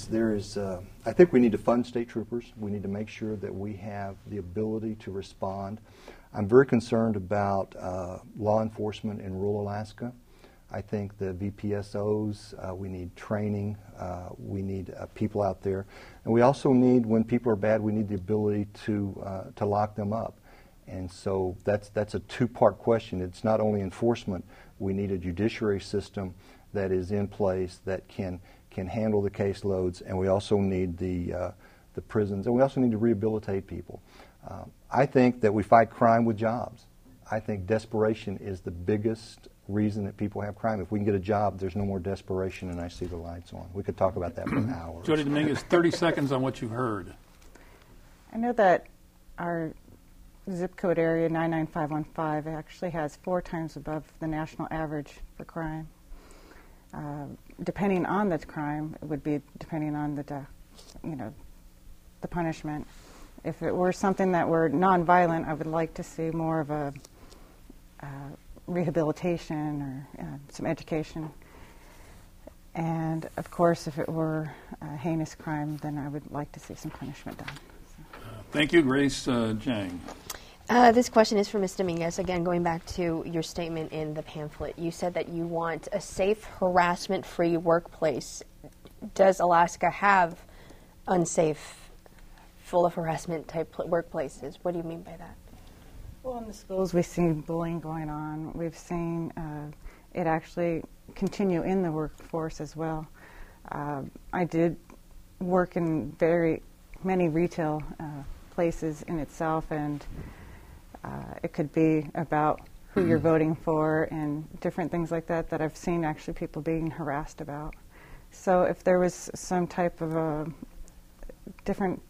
I think we need to fund state troopers. We need to make sure that we have the ability to respond. I'm very concerned about law enforcement in rural Alaska. I think the VPSOs, we need training, we need people out there. And we also need, when people are bad, we need the ability to lock them up. And so that's a two-part question. It's not only enforcement, we need a judiciary system that is in place that can handle the caseloads, and we also need the prisons, and we also need to rehabilitate people. I think that we fight crime with jobs. I think desperation is the biggest reason that people have crime. If we can get a job, there's no more desperation, and I see the lights on. We could talk about that for hours. Jody Dominguez, 30 seconds on what you heard. I know that our zip code area 99515 actually has 4 times above the national average for crime. Depending on the crime, it would be depending on the punishment. If it were something that were nonviolent, I would like to see more of a rehabilitation or some education. And of course, if it were a heinous crime, then I would like to see some punishment done. Thank you, Grace Jang. This question is for Ms. Dominguez. Again, going back to your statement in the pamphlet, you said that you want a safe, harassment-free workplace. Does Alaska have unsafe, full of harassment-type workplaces? What do you mean by that? Well, in the schools, we've seen bullying going on. We've seen it actually continue in the workforce as well. I did work in very many retail places in itself, and it could be about who you're voting for and different things like that I've seen actually people being harassed about. So if there was some type of different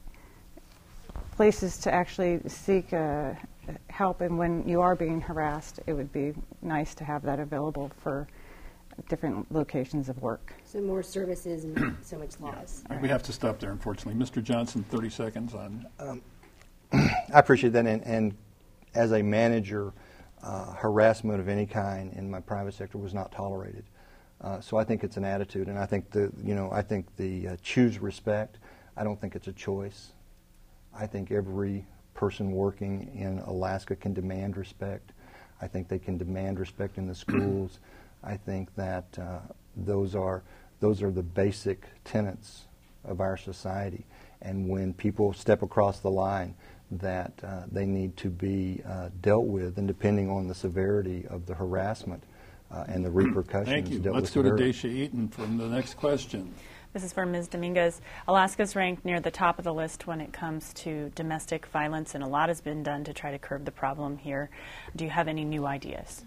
places to actually seek help, and when you are being harassed, it would be nice to have that available for different locations of work. So more services and not so much laws. Yeah. We have to stop there, unfortunately. Mr. Johnson, 30 seconds on. I appreciate that, and as a manager, harassment of any kind in my private sector was not tolerated. So I think it's an attitude, and I think the choose respect. I don't think it's a choice. I think every person working in Alaska can demand respect. I think they can demand respect in the schools. I think that those are the basic tenets of our society. And when people step across the line, that they need to be dealt with, and depending on the severity of the harassment and the repercussions. Thank you. Dealt Let's with go to severity. Dacia Eaton from the next question. This is for Ms. Dominguez. Alaska's ranked near the top of the list when it comes to domestic violence, and a lot has been done to try to curb the problem here. Do you have any new ideas?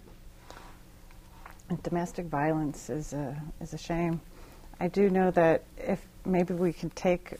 Domestic violence is a shame. I do know that if maybe we can take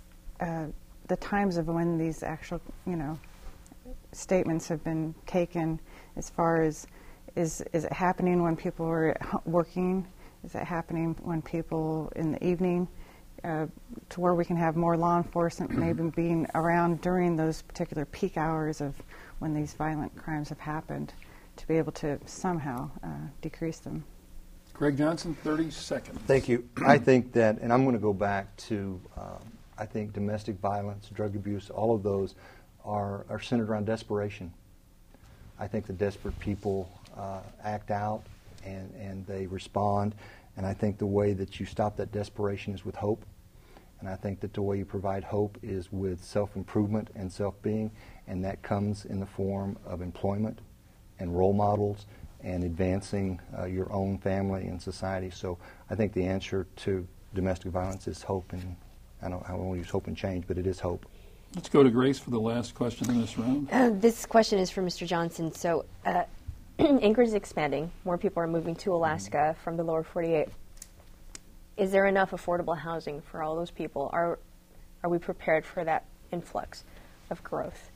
the times of when these actual, statements have been taken, as far as is it happening when people are working? Is it happening when people in the evening? To where we can have more law enforcement maybe being around during those particular peak hours of when these violent crimes have happened, to be able to somehow decrease them. Greg Johnson, 30 seconds. Thank you. I think that, and I'm going to go back to, I think domestic violence, drug abuse, all of those are centered around desperation. I think the desperate people act out and they respond, and I think the way that you stop that desperation is with hope. And I think that the way you provide hope is with self-improvement and self-being, and that comes in the form of employment and role models and advancing your own family and society. So I think the answer to domestic violence is hope, and I don't want to use hope and change, but it is hope. Let's go to Grace for the last question in this round. This question is for Mr. Johnson. So Anchorage is expanding. More people are moving to Alaska from the lower 48. Is there enough affordable housing for all those people? Are we prepared for that influx of growth?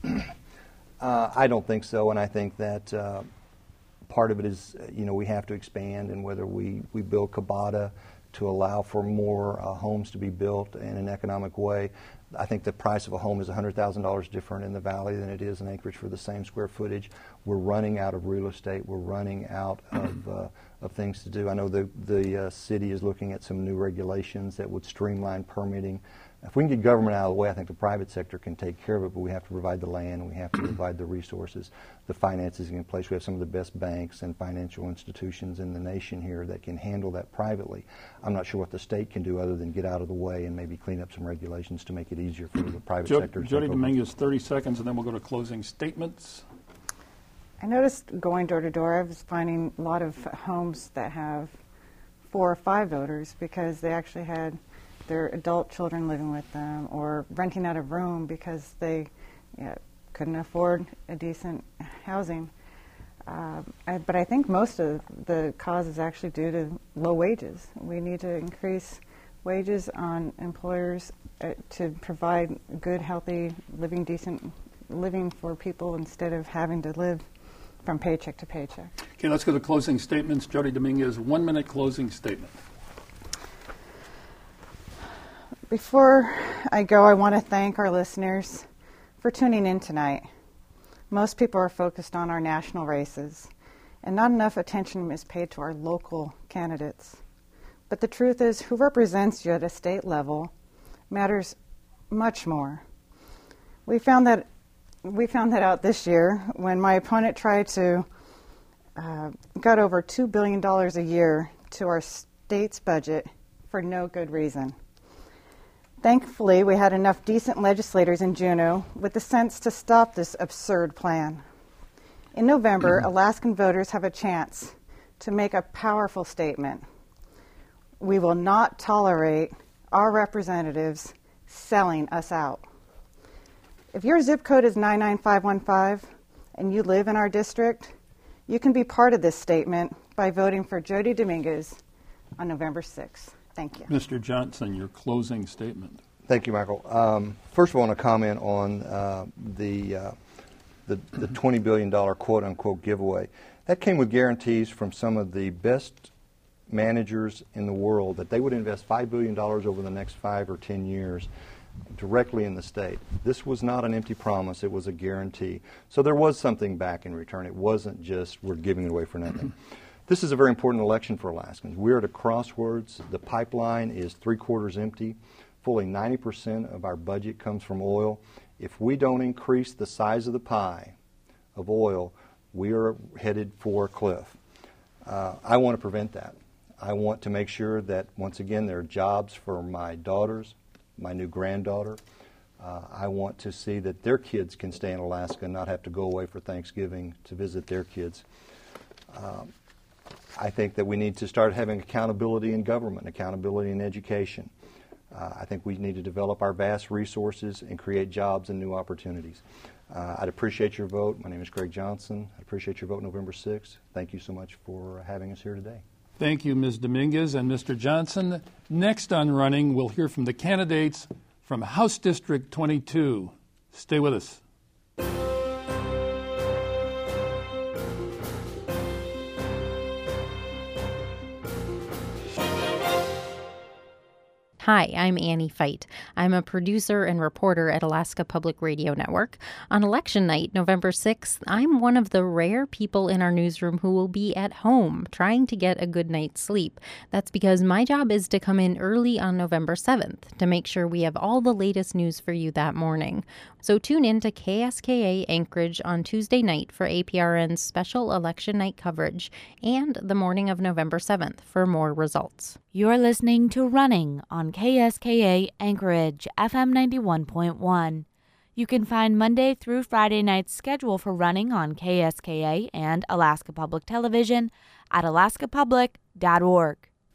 I don't think so, and I think that part of it is, we have to expand, and whether we build Cabata to allow for more homes to be built in an economic way. I think the price of a home is $100,000 different in the Valley than it is in Anchorage for the same square footage. We're running out of real estate. We're running out of things to do. I know the city is looking at some new regulations that would streamline permitting. If we can get government out of the way, I think the private sector can take care of it, but we have to provide the land, we have to provide the resources, the finances in place. We have some of the best banks and financial institutions in the nation here that can handle that privately. I'm not sure what the state can do other than get out of the way and maybe clean up some regulations to make it easier for the private sector. Jody Dominguez, 30 seconds, and then we'll go to closing statements. I noticed going door to door, I was finding a lot of homes that have 4 or 5 voters because they actually had their adult children living with them, or renting out a room because they couldn't afford a decent housing. But I think most of the cause is actually due to low wages. We need to increase wages on employers to provide good, healthy living, decent living for people instead of having to live from paycheck to paycheck. Okay, let's go to closing statements. Jody Dominguez, 1 minute closing statement. Before I go, I want to thank our listeners for tuning in tonight. Most people are focused on our national races, and not enough attention is paid to our local candidates. But the truth is, who represents you at a state level matters much more. We found that out this year when my opponent tried to got over $2 billion a year to our state's budget for no good reason. Thankfully, we had enough decent legislators in Juneau with the sense to stop this absurd plan. In November, Alaskan voters have a chance to make a powerful statement. We will not tolerate our representatives selling us out. If your zip code is 99515 and you live in our district, you can be part of this statement by voting for Jody Dominguez on November 6th. Thank you. Mr. Johnson, your closing statement. Thank you, Michael. First of all, I want to comment on the $20 billion quote-unquote giveaway. That came with guarantees from some of the best managers in the world that they would invest $5 billion over the next 5 or 10 years directly in the state. This was not an empty promise. It was a guarantee. So there was something back in return. It wasn't just we're giving it away for nothing. This is a very important election for Alaskans. We're at a crossroads. The pipeline is 3/4 empty. Fully 90% of our budget comes from oil. If we don't increase the size of the pie of oil, we are headed for a cliff. I want to prevent that. I want to make sure that, once again, there are jobs for my daughters, my new granddaughter. I want to see that their kids can stay in Alaska and not have to go away for Thanksgiving to visit their kids. I think that we need to start having accountability in government, accountability in education. I think we need to develop our vast resources and create jobs and new opportunities. I'd appreciate your vote. My name is Greg Johnson. I'd appreciate your vote November 6th. Thank you so much for having us here today. Thank you, Ms. Dominguez and Mr. Johnson. Next on Running, we'll hear from the candidates from House District 22. Stay with us. Hi, I'm Annie Feit. I'm a producer and reporter at Alaska Public Radio Network. On election night, November 6th, I'm one of the rare people in our newsroom who will be at home trying to get a good night's sleep. That's because my job is to come in early on November 7th to make sure we have all the latest news for you that morning. So tune in to KSKA Anchorage on Tuesday night for APRN's special election night coverage and the morning of November 7th for more results. You're listening to Running on KSKA Anchorage, FM 91.1. You can find Monday through Friday night's schedule for Running on KSKA and Alaska Public Television at alaskapublic.org.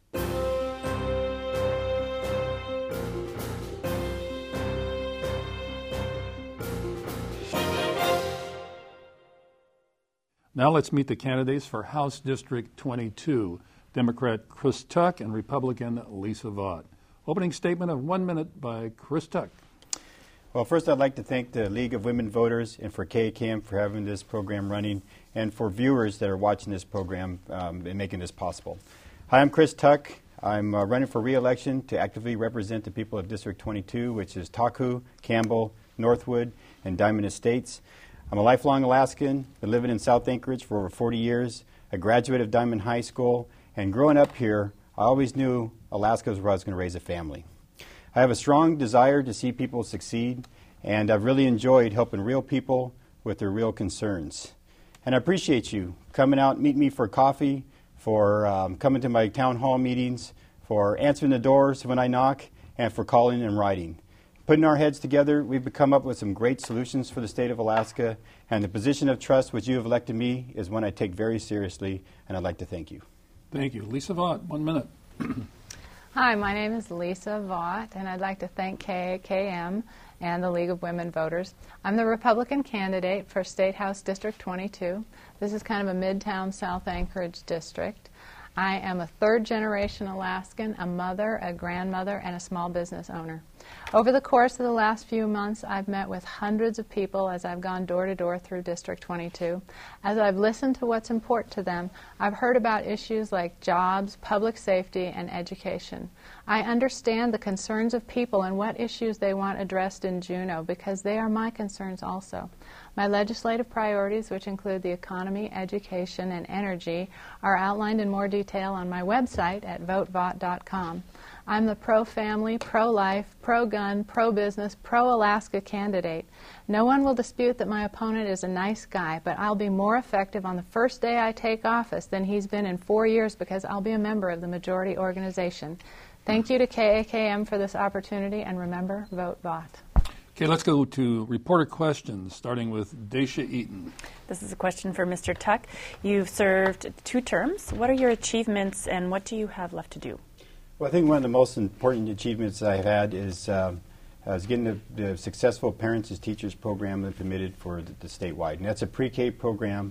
Now let's meet the candidates for House District 22, Democrat Chris Tuck and Republican Lisa Vaught. Opening statement of 1 minute by Chris Tuck. Well, first I'd like to thank the League of Women Voters and for KAKM for having this program running and for viewers that are watching this program and making this possible. Hi, I'm Chris Tuck. I'm running for re-election to actively represent the people of District 22, which is Taku, Campbell, Northwood, and Diamond Estates. I'm a lifelong Alaskan, been living in South Anchorage for over 40 years, a graduate of Diamond High School, and growing up here, I always knew Alaska was where I was going to raise a family. I have a strong desire to see people succeed, and I've really enjoyed helping real people with their real concerns. And I appreciate you coming out and meeting me for coffee, for coming to my town hall meetings, for answering the doors when I knock, and for calling and writing. Putting our heads together, we've come up with some great solutions for the state of Alaska, and the position of trust which you have elected me is one I take very seriously, and I'd like to thank you. Thank you. Lisa Vaught, 1 minute. Hi, my name is Lisa Vaught, and I'd like to thank KAKM and the League of Women Voters. I'm the Republican candidate for State House District 22. This is kind of a Midtown South Anchorage district. I am a third-generation Alaskan, a mother, a grandmother, and a small business owner. Over the course of the last few months, I've met with hundreds of people as I've gone door to door through District 22. As I've listened to what's important to them, I've heard about issues like jobs, public safety, and education. I understand the concerns of people and what issues they want addressed in Juneau because they are my concerns also. My legislative priorities, which include the economy, education, and energy, are outlined in more detail on my website at votevaught.com. I'm the pro-family, pro-life, pro-gun, pro-business, pro-Alaska candidate. No one will dispute that my opponent is a nice guy, but I'll be more effective on the first day I take office than he's been in 4 years because I'll be a member of the majority organization. Thank you to KAKM for this opportunity, and remember, vote Vaught. Okay, let's go to reporter questions, starting with Daisha Eaton. This is a question for Mr. Tuck. You've served 2 terms. What are your achievements, and what do you have left to do? Well, I think one of the most important achievements I've had is getting the successful Parents as Teachers program implemented for the statewide. And that's a pre-K program.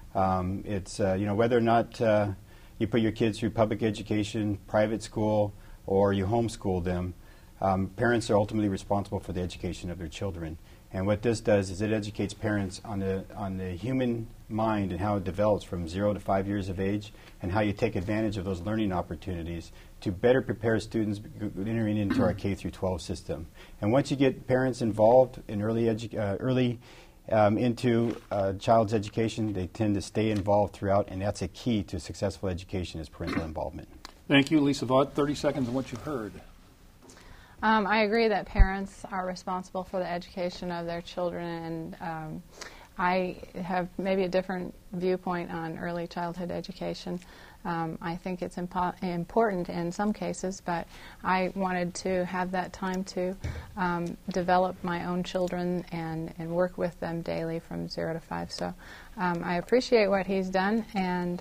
It's, whether or not you put your kids through public education, private school, or you homeschool them, parents are ultimately responsible for the education of their children. And what this does is it educates parents on the human mind and how it develops from 0 to 5 years of age, and how you take advantage of those learning opportunities to better prepare students entering into our K through 12 system. And once you get parents involved in early into a child's education, they tend to stay involved throughout, and that's a key to successful education is parental involvement. Thank you, Lisa Vaught. 30 seconds on what you've heard. I agree that parents are responsible for the education of their children, and I have maybe a different viewpoint on early childhood education. I think it's important in some cases, but I wanted to have that time to develop my own children and work with them daily from 0 to 5. So I appreciate what he's done, and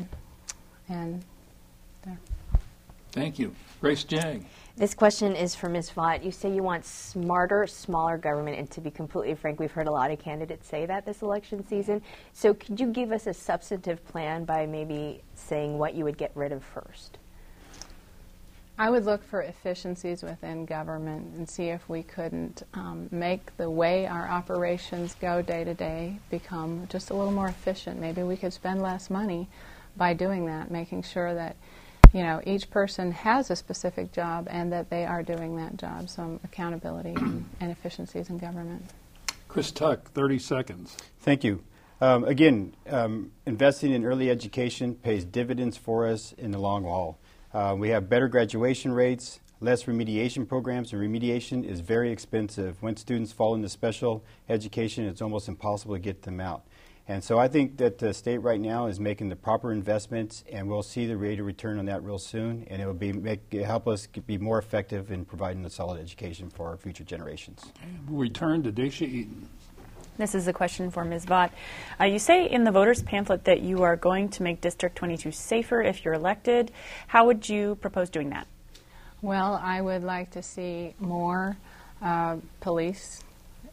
there. Thank you. Grace Jang. This question is for Ms. Vaught. You say you want smarter, smaller government, and to be completely frank, we've heard a lot of candidates say that this election season. So could you give us a substantive plan by maybe saying what you would get rid of first? I would look for efficiencies within government and see if we couldn't make the way our operations go day to day become just a little more efficient. Maybe we could spend less money by doing that, making sure that each person has a specific job and that they are doing that job. Some accountability and efficiencies in government. Chris Tuck, 30 seconds. Thank you. Again, investing in early education pays dividends for us in the long haul. We have better graduation rates, less remediation programs, and remediation is very expensive. When students fall into special education, it's almost impossible to get them out. And so I think that the state right now is making the proper investments, and we'll see the rate of return on that real soon, and it will help us be more effective in providing a solid education for our future generations. We'll return to Dacia Eaton. This is a question for Ms. Vaught. You say in the voters pamphlet that you are going to make District 22 safer if you're elected. How would you propose doing that? Well, I would like to see more police,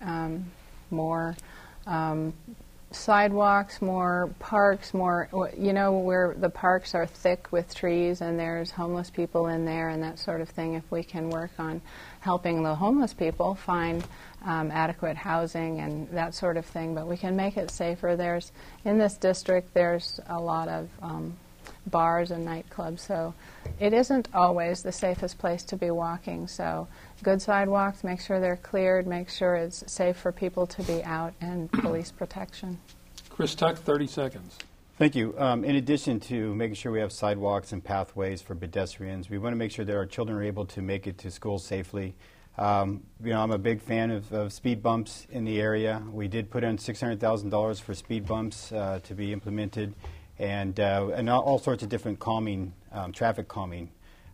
more sidewalks, more parks, more, where the parks are thick with trees and there's homeless people in there and that sort of thing. If we can work on helping the homeless people find adequate housing and that sort of thing, but we can make it safer. In this district, there's a lot of bars and nightclubs, so it isn't always the safest place to be walking. So good sidewalks, make sure they're cleared, make sure it's safe for people to be out, and police protection. Chris Tuck, 30 seconds. Thank you. In addition to making sure we have sidewalks and pathways for pedestrians, we want to make sure that our children are able to make it to school safely. I'm a big fan of speed bumps in the area. We did put in $600,000 for speed bumps to be implemented, and all sorts of different traffic calming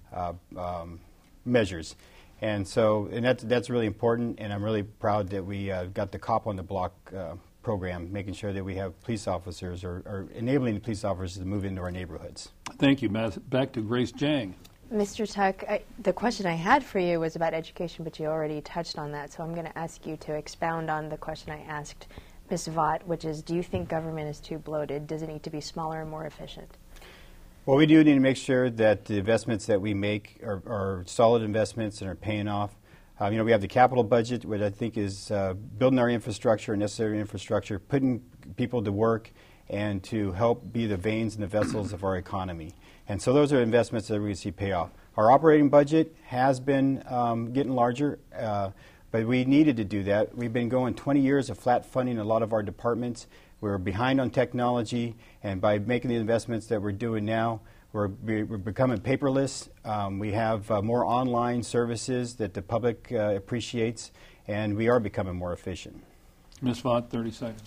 measures. And that's really important, and I'm really proud that we got the Cop on the Block program, making sure that we have police officers or enabling the police officers to move into our neighborhoods. Thank you, Matt. Back to Grace Jang. Mr. Tuck, the question I had for you was about education, but you already touched on that, so I'm going to ask you to expound on the question I asked Ms. Vaught, which is, do you think government is too bloated? Does it need to be smaller and more efficient? Well, we do need to make sure that the investments that we make are solid investments and are paying off. We have the capital budget, which I think is building our infrastructure, necessary infrastructure, putting people to work, and to help be the veins and the vessels of our economy. And so those are investments that we're going to see pay off. Our operating budget has been getting larger, but we needed to do that. We've been going 20 years of flat funding a lot of our departments. We're behind on technology, and by making the investments that we're doing now, we're becoming paperless. We have more online services that the public appreciates, and we are becoming more efficient. Ms. Vaught, 30 seconds.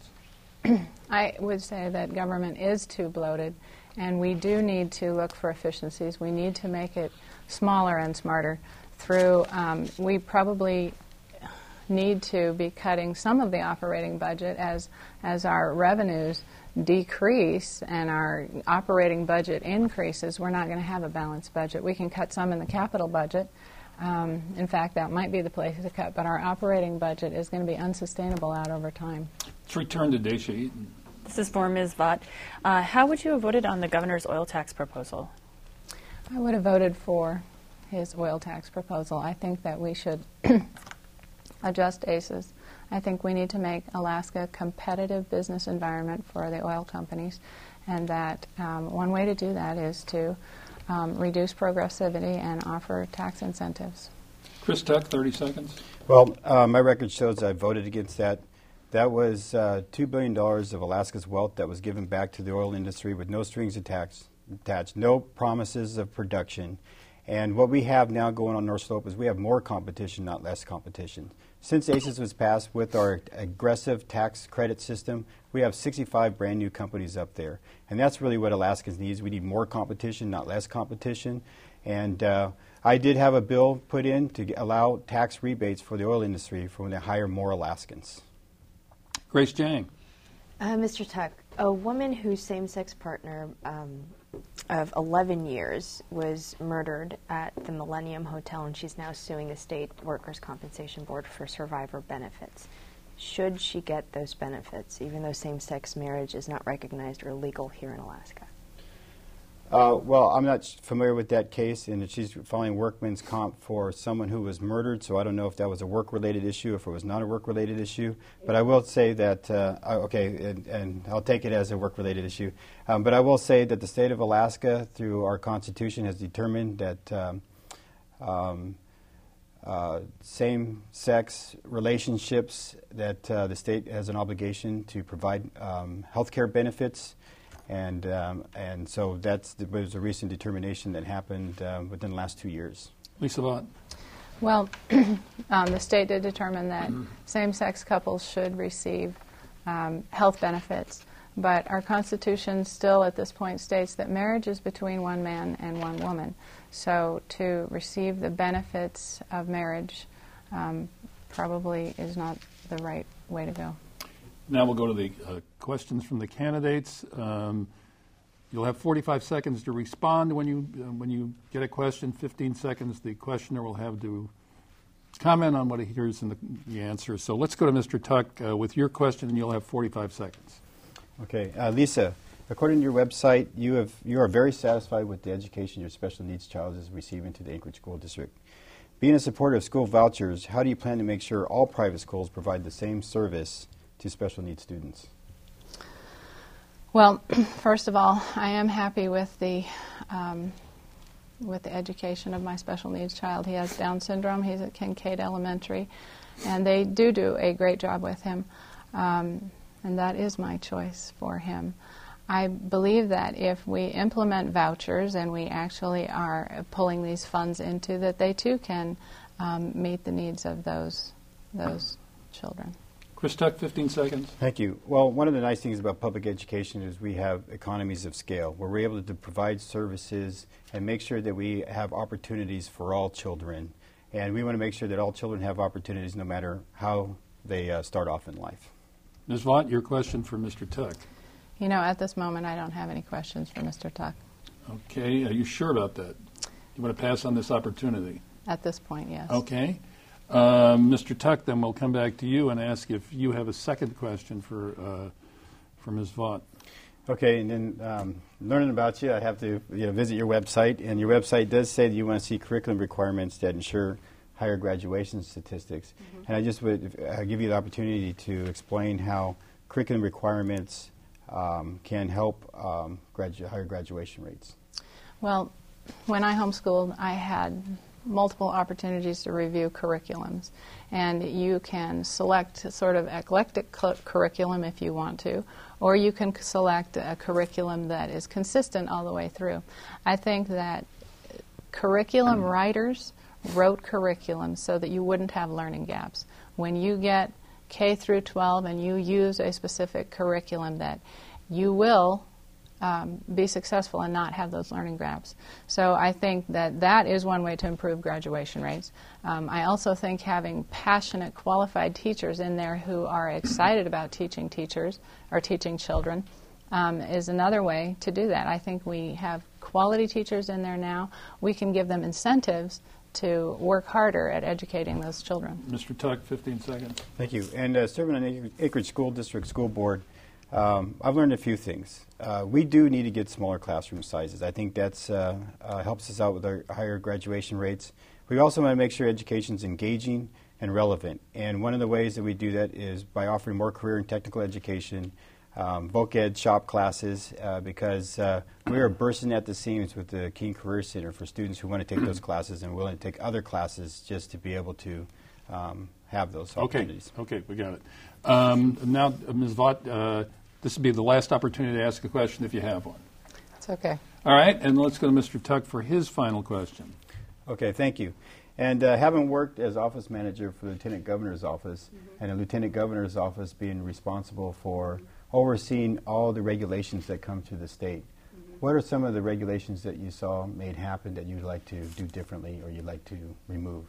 I would say that government is too bloated, and we do need to look for efficiencies. We need to make it smaller and smarter through, we probably need to be cutting some of the operating budget as our revenues decrease and our operating budget increases. We're not going to have a balanced budget. We can cut some in the capital budget. In fact, that might be the place to cut, but our operating budget is going to be unsustainable out over time. Let's return to Dacia Eaton. This is for Ms. Vaught. How would you have voted on the governor's oil tax proposal? I would have voted for his oil tax proposal. I think that we should adjust ACEs. I think we need to make Alaska a competitive business environment for the oil companies, and that one way to do that is to reduce progressivity and offer tax incentives. Chris Tuck, 30 seconds. Well, my record shows I voted against that. That was $2 billion of Alaska's wealth that was given back to the oil industry with no strings attached, no promises of production. And what we have now going on North Slope is we have more competition, not less competition. Since ACES was passed with our aggressive tax credit system, we have 65 brand new companies up there. And that's really what Alaskans need. We need more competition, not less competition. And I did have a bill put in to allow tax rebates for the oil industry for when they hire more Alaskans. Grace Jang. Mr. Tuck, a woman whose same-sex partner of 11 years was murdered at the Millennium Hotel, and she's now suing the State Workers' Compensation Board for survivor benefits. Should she get those benefits, even though same-sex marriage is not recognized or legal here in Alaska? Well, I'm not familiar with that case, and she's filing workman's comp for someone who was murdered, so I don't know if that was a work-related issue, if it was not a work-related issue. But I will say that, and I'll take it as a work-related issue. But I will say that the state of Alaska, through our Constitution, has determined that same-sex relationships, that the state has an obligation to provide health care benefits. And so was a recent determination that happened within the last 2 years. Lisa Vaught. Well, the state did determine that same-sex couples should receive health benefits, but our Constitution still at this point states that marriage is between one man and one woman. So to receive the benefits of marriage probably is not the right way to go. Now we'll go to the questions from the candidates. You'll have 45 seconds to respond when you get a question. 15 seconds the questioner will have to comment on what he hears in the answer. So let's go to Mr. Tuck with your question, and you'll have 45 seconds. Okay, Lisa, according to your website, you are very satisfied with the education your special needs child is receiving to the Anchorage School District. Being a supporter of school vouchers, how do you plan to make sure all private schools provide the same service to special needs students? Well, first of all, I am happy with the education of my special needs child. He has Down syndrome. He's at Kincaid Elementary, and they do a great job with him, and that is my choice for him. I believe that if we implement vouchers and we actually are pulling these funds into that, they too can meet the needs of those children. Chris Tuck, 15 seconds. Thank you. Well, one of the nice things about public education is we have economies of scale, where we're able to provide services and make sure that we have opportunities for all children. And we want to make sure that all children have opportunities no matter how they start off in life. Ms. Vaught, your question for Mr. Tuck. You know, at this moment, I don't have any questions for Mr. Tuck. Okay. Are you sure about that? You want to pass on this opportunity? At this point, yes. Okay. Mr. Tuck, then we'll come back to you and ask if you have a second question for Ms. Vaught. Okay, and then learning about you, I have to visit your website, and your website does say that you want to see curriculum requirements that ensure higher graduation statistics. Mm-hmm. And I just would give you the opportunity to explain how curriculum requirements can help higher graduation rates. Well, when I homeschooled, I had multiple opportunities to review curriculums, and you can select sort of eclectic curriculum if you want to, or you can select a curriculum that is consistent all the way through. I think that curriculum writers wrote curriculum so that you wouldn't have learning gaps. When you get K through 12 and you use a specific curriculum, that you will be successful and not have those learning gaps. So I think that is one way to improve graduation rates. I also think having passionate, qualified teachers in there who are excited about teaching teachers or teaching children is another way to do that. I think we have quality teachers in there now. We can give them incentives to work harder at educating those children. Mr. Tuck, 15 seconds. Thank you. And serving on the Anchorage School District School Board, I've learned a few things. We do need to get smaller classroom sizes. I think that's helps us out with our higher graduation rates. We also want to make sure education is engaging and relevant. And one of the ways that we do that is by offering more career and technical education, voc ed shop classes, because we are bursting at the seams with the Keene Career Center for students who want to take those classes and willing to take other classes just to be able to have those opportunities. Okay, we got it. Now, Ms. Vaught, this will be the last opportunity to ask a question if you have one. It's okay. All right, and let's go to Mr. Tuck for his final question. Okay, thank you. And having worked as office manager for the Lieutenant Governor's office, and the Lieutenant Governor's office being responsible for overseeing all the regulations that come to the state, what are some of the regulations that you saw made happen that you'd like to do differently or you'd like to remove?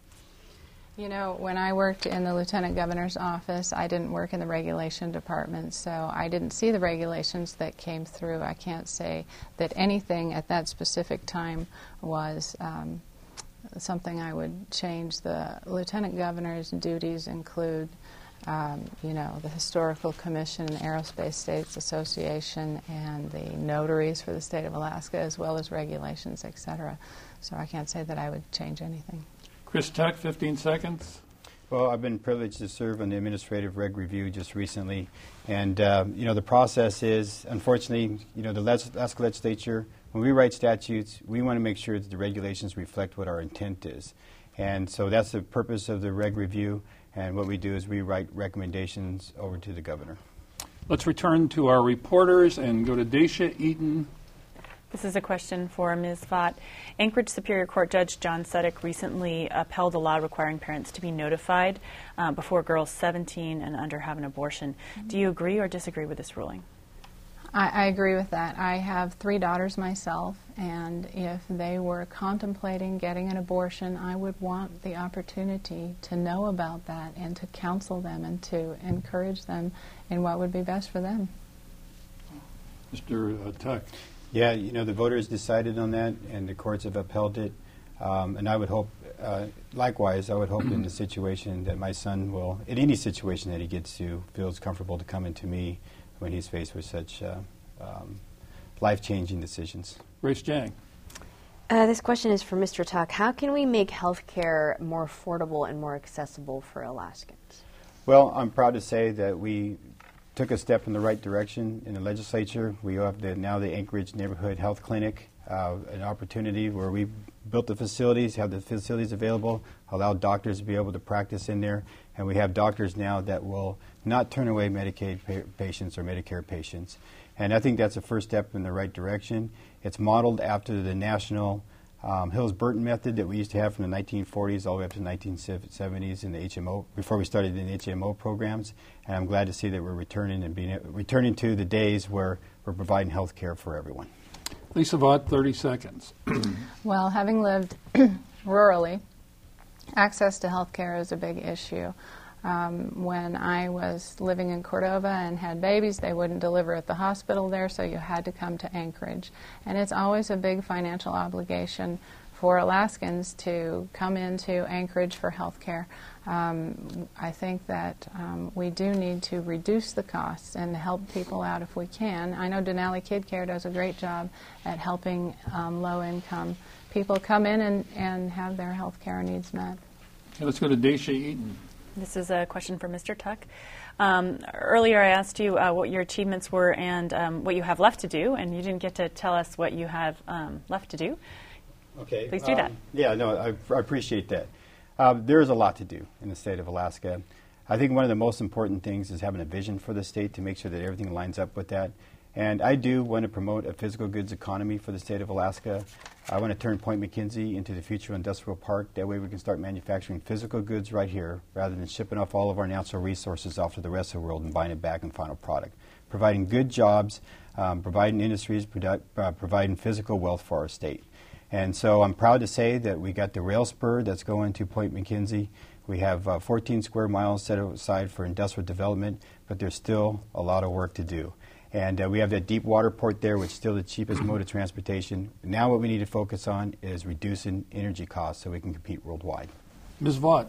You know, when I worked in the Lieutenant Governor's office, I didn't work in the regulation department, so I didn't see the regulations that came through. I can't say that anything at that specific time was something I would change. The Lieutenant Governor's duties include the Historical Commission, Aerospace States Association, and the notaries for the state of Alaska, as well as regulations, etc. So I can't say that I would change anything. Chris Tuck, 15 seconds. Well, I've been privileged to serve on the Administrative Reg Review just recently. And, the process is, unfortunately, the Alaska Legislature, when we write statutes, we want to make sure that the regulations reflect what our intent is. And so that's the purpose of the Reg Review. And what we do is we write recommendations over to the governor. Let's return to our reporters and go to Dacia Eaton. This is a question for Ms. Vaught. Anchorage Superior Court Judge John Suddick recently upheld a law requiring parents to be notified before girls 17 and under have an abortion. Do you agree or disagree with this ruling? I agree with that. I have 3 daughters myself, and if they were contemplating getting an abortion, I would want the opportunity to know about that and to counsel them and to encourage them in what would be best for them. Mr. Tuck. Yeah, the voters decided on that, and the courts have upheld it. And I would hope, likewise, I would hope in the situation that my son will, in any situation that he gets to, feels comfortable to come into me when he's faced with such life-changing decisions. Grace Jang. This question is for Mr. Tuck. How can we make health care more affordable and more accessible for Alaskans? Well, I'm proud to say that we took a step in the right direction in the legislature. We have now the Anchorage Neighborhood Health Clinic, an opportunity where we built the facilities, have the facilities available, allow doctors to be able to practice in there, and we have doctors now that will not turn away Medicaid patients or Medicare patients. And I think that's a first step in the right direction. It's modeled after the national Hills-Burton method that we used to have from the 1940s all the way up to the 1970s in the HMO, before we started in the HMO programs. And I'm glad to see that we're returning to the days where we're providing health care for everyone. Lisa Vaught, 30 seconds. Well, having lived rurally, access to health care is a big issue. When I was living in Cordova and had babies, they wouldn't deliver at the hospital there, so you had to come to Anchorage. And it's always a big financial obligation for Alaskans to come into Anchorage for health care. I think that we do need to reduce the costs and help people out if we can. I know Denali Kid Care does a great job at helping low-income people come in and have their health care needs met. Okay, let's go to Dacia Eaton. This is a question for Mr. Tuck. Earlier I asked you what your achievements were and what you have left to do, and you didn't get to tell us what you have left to do. Okay. Please do that. Yeah, no, I appreciate that. There is a lot to do in the state of Alaska. I think one of the most important things is having a vision for the state to make sure that everything lines up with that. And I do want to promote a physical goods economy for the state of Alaska. I want to turn Point McKenzie into the future industrial park. That way we can start manufacturing physical goods right here rather than shipping off all of our natural resources off to the rest of the world and buying it back in final product. Providing good jobs, providing industries, providing physical wealth for our state. And so I'm proud to say that we got the rail spur that's going to Point McKenzie. We have 14 square miles set aside for industrial development, but there's still a lot of work to do. And we have that deep water port there, which is still the cheapest mode of transportation. Now what we need to focus on is reducing energy costs so we can compete worldwide. Ms. Vaught.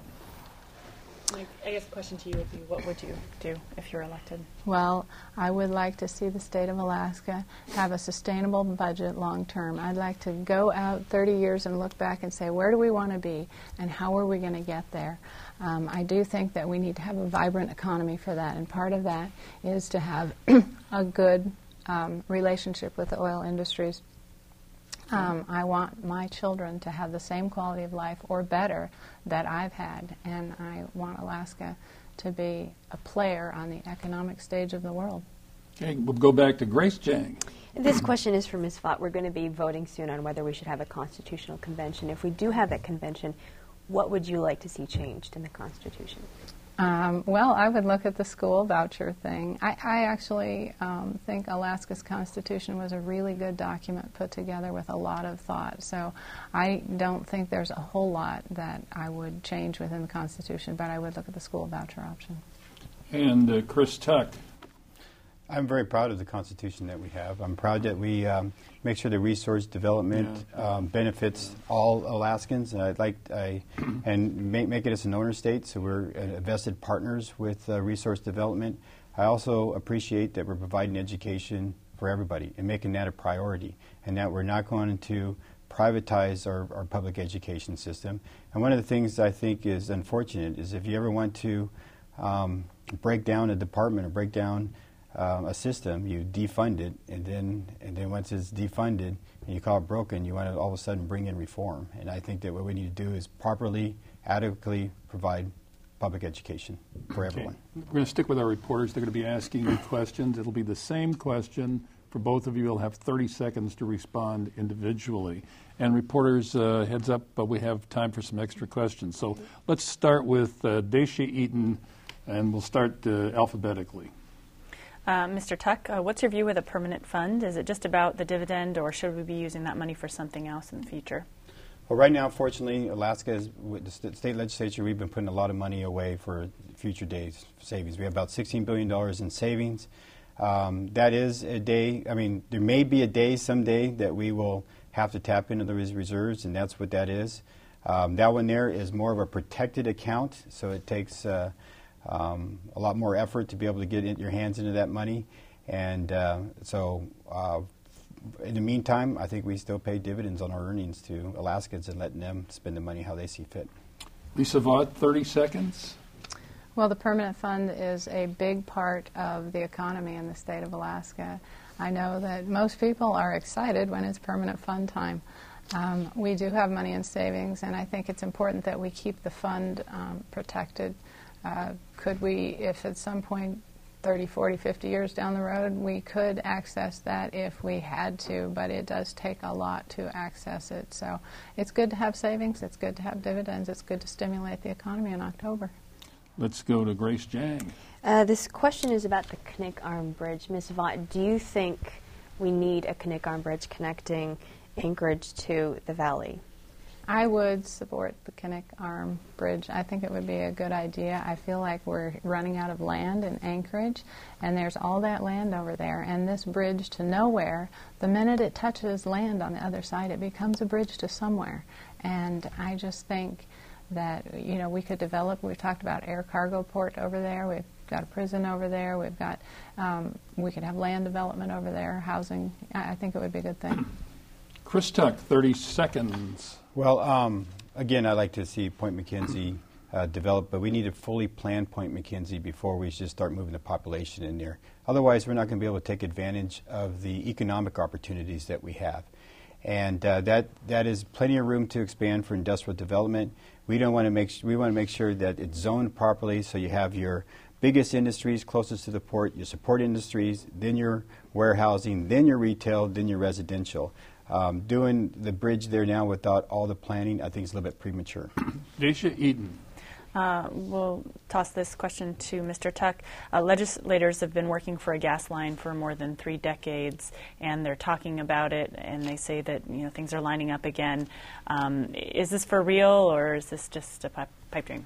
I guess the question to you would be, what would you do if you're elected? Well, I would like to see the state of Alaska have a sustainable budget long term. I'd like to go out 30 years and look back and say, where do we want to be and how are we going to get there? I do think that we need to have a vibrant economy for that, and part of that is to have a good relationship with the oil industries. I want my children to have the same quality of life or better that I've had, and I want Alaska to be a player on the economic stage of the world. Okay, we'll go back to Grace Jang. This question is for Ms. Vaught. We're going to be voting soon on whether we should have a constitutional convention. If we do have that convention, what would you like to see changed in the Constitution? Well, I would look at the school voucher thing. I actually think Alaska's Constitution was a really good document put together with a lot of thought. So I don't think there's a whole lot that I would change within the Constitution, but I would look at the school voucher option. And Chris Tuck. I'm very proud of the Constitution that we have. I'm proud that we make sure the resource development benefits all Alaskans, and make it as an owner state, so we're vested partners with resource development. I also appreciate that we're providing education for everybody and making that a priority, and that we're not going to privatize our public education system. And one of the things I think is unfortunate is if you ever want to break down a department or break down a system, you defund it, and then once it's defunded and you call it broken, you want to all of a sudden bring in reform. And I think that what we need to do is properly, adequately provide public education for everyone. We're going to stick with our reporters. They're going to be asking you questions. It'll be the same question for both of you. You'll have 30 seconds to respond individually. And reporters, heads up, but we have time for some extra questions. So let's start with Dacia Eaton, and we'll start alphabetically. Mr. Tuck, what's your view of the permanent fund? Is it just about the dividend, or should we be using that money for something else in the future? Well, right now, fortunately, Alaska, with the state legislature, we've been putting a lot of money away for future days savings. We have about $16 billion in savings. That is a day, there may be a day someday that we will have to tap into those reserves, and that's what that is. That one there is more of a protected account, so it takes a lot more effort to be able to get your hands into that money. And in the meantime, I think we still pay dividends on our earnings to Alaskans and letting them spend the money how they see fit. Lisa Vaught, 30 seconds. Well, the permanent fund is a big part of the economy in the state of Alaska. I know that most people are excited when it's permanent fund time. We do have money in savings, and I think it's important that we keep the fund protected. Could we, if at some point 30, 40, 50 years down the road, we could access that if we had to, but it does take a lot to access it. So it's good to have savings, it's good to have dividends, it's good to stimulate the economy in October. Let's go to Grace Jang. This question is about the Knik Arm Bridge. Ms. Vaught, do you think we need a Knik Arm Bridge connecting Anchorage to the valley? I would support the Knik Arm Bridge. I think it would be a good idea. I feel like we're running out of land in Anchorage, and there's all that land over there. And this bridge to nowhere, the minute it touches land on the other side, it becomes a bridge to somewhere. And I just think that, we could develop. We've talked about air cargo port over there. We've got a prison over there. We've got, we could have land development over there, housing. I think it would be a good thing. Chris Tuck, 30 seconds. Well, again, I'd like to see Point McKenzie develop, but we need to fully plan Point McKenzie before we just start moving the population in there. Otherwise, we're not going to be able to take advantage of the economic opportunities that we have. And that is plenty of room to expand for industrial development. We want to make sure that it's zoned properly, so you have your biggest industries closest to the port, your support industries, then your warehousing, then your retail, then your residential. Doing the bridge there now without all the planning, I think is a little bit premature. Dacia Eaton. We'll toss this question to Mr. Tuck. Legislators have been working for a gas line for more than 3 decades, and they're talking about it, and they say that things are lining up again. Is this for real, or is this just a pipe dream?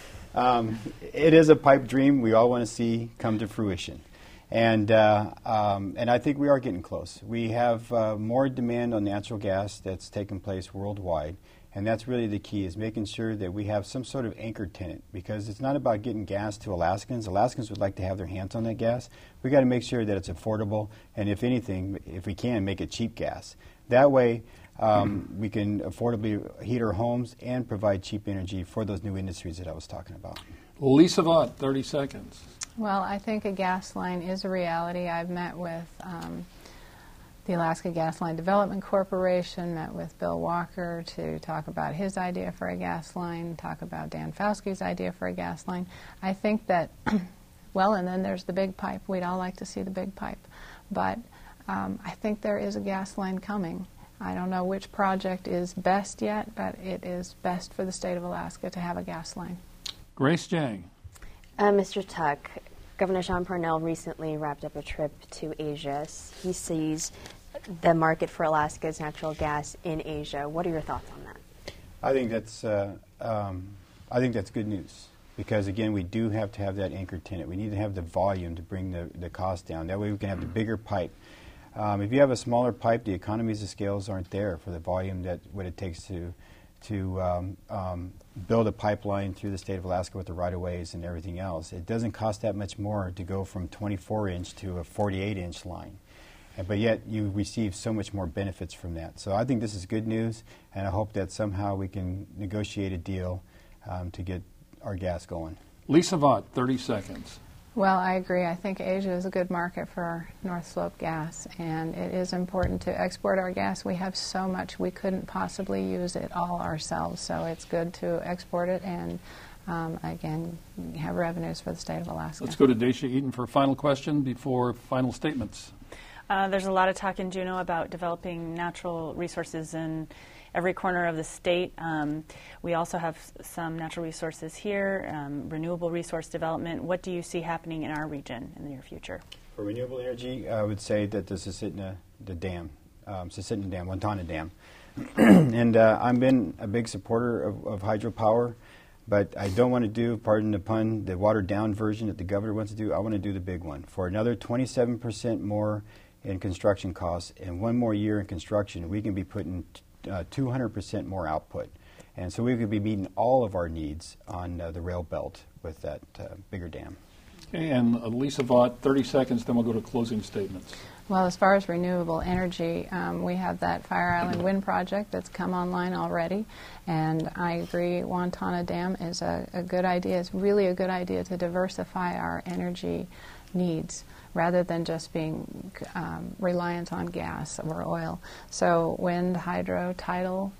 It is a pipe dream we all want to see come to fruition. And I think we are getting close. We have more demand on natural gas that's taken place worldwide, and that's really the key, is making sure that we have some sort of anchor tenant, because it's not about getting gas to Alaskans. Alaskans would like to have their hands on that gas. We've got to make sure that it's affordable, and if anything, if we can, make it cheap gas. That way, we can affordably heat our homes and provide cheap energy for those new industries that I was talking about. Lisa Vaught, 30 seconds. Well, I think a gas line is a reality. I've met with the Alaska Gas Line Development Corporation, met with Bill Walker to talk about his idea for a gas line, talk about Dan Fauski's idea for a gas line. I think that, well, and then there's the big pipe. We'd all like to see the big pipe. But I think there is a gas line coming. I don't know which project is best yet, but it is best for the state of Alaska to have a gas line. Grace Jang. Mr. Tuck, Governor Sean Parnell recently wrapped up a trip to Asia. He sees the market for Alaska's natural gas in Asia. What are your thoughts on that? I think that's good news, because, again, we do have to have that anchor tenant. We need to have the volume to bring the cost down. That way we can have the bigger pipe. If you have a smaller pipe, the economies of scales aren't there for the volume that what it takes to build a pipeline through the state of Alaska with the right-of-ways and everything else. It doesn't cost that much more to go from 24-inch to a 48-inch line. But yet you receive so much more benefits from that. So I think this is good news, and I hope that somehow we can negotiate a deal to get our gas going. Lisa Vaught, 30 seconds. Well, I agree. I think Asia is a good market for North Slope gas, and it is important to export our gas. We have so much, we couldn't possibly use it all ourselves, so it's good to export it and, again, have revenues for the state of Alaska. Let's go to Dacia Eaton for a final question before final statements. There's a lot of talk in Juneau about developing natural resources in every corner of the state. We also have some natural resources here, renewable resource development. What do you see happening in our region in the near future? For renewable energy, I would say that the Susitna Dam, Wantana Dam. And I've been a big supporter of hydropower, but I don't want to do, pardon the pun, the watered down version that the governor wants to do. I want to do the big one. For another 27% more in construction costs and one more year in construction, we can be putting 200% more output. And so we could be meeting all of our needs on the rail belt with that bigger dam. Okay, and Lisa Vaught, 30 seconds, then we'll go to closing statements. Well, as far as renewable energy, we have that Fire Island Wind Project that's come online already, and I agree Wantana Dam is a good idea. It's really a good idea to diversify our energy needs rather than just being reliant on gas or oil. So wind, hydro, tidal,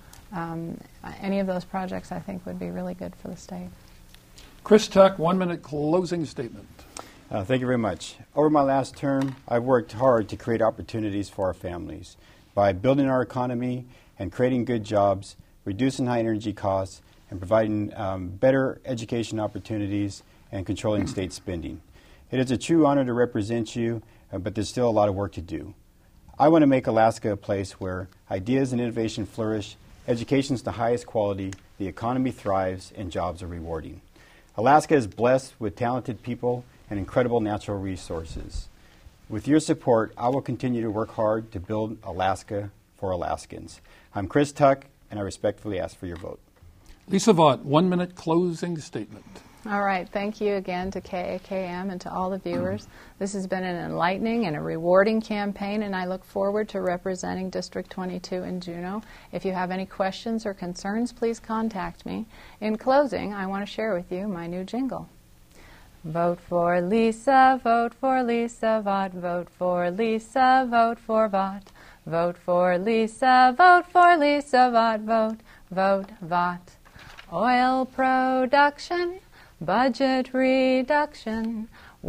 any of those projects I think would be really good for the state. Chris Tuck, 1 minute closing statement. Thank you very much. Over my last term, I've worked hard to create opportunities for our families by building our economy and creating good jobs, reducing high energy costs, and providing better education opportunities and controlling state spending. It is a true honor to represent you, but there's still a lot of work to do. I want to make Alaska a place where ideas and innovation flourish, education is the highest quality, the economy thrives, and jobs are rewarding. Alaska is blessed with talented people and incredible natural resources. With your support, I will continue to work hard to build Alaska for Alaskans. I'm Chris Tuck, and I respectfully ask for your vote. Lisa Vaught, 1 minute closing statement. All right. Thank you again to KAKM and to all the viewers. This has been an enlightening and a rewarding campaign, and I look forward to representing District 22 in Juneau. If you have any questions or concerns, please contact me. In closing, I want to share with you my new jingle. Vote for Lisa, vote for Lisa Vaught, vote for Lisa, vote for Vaught. Vote for Lisa, vote for Lisa Vaught, vote Vaught. Oil production, budget reduction,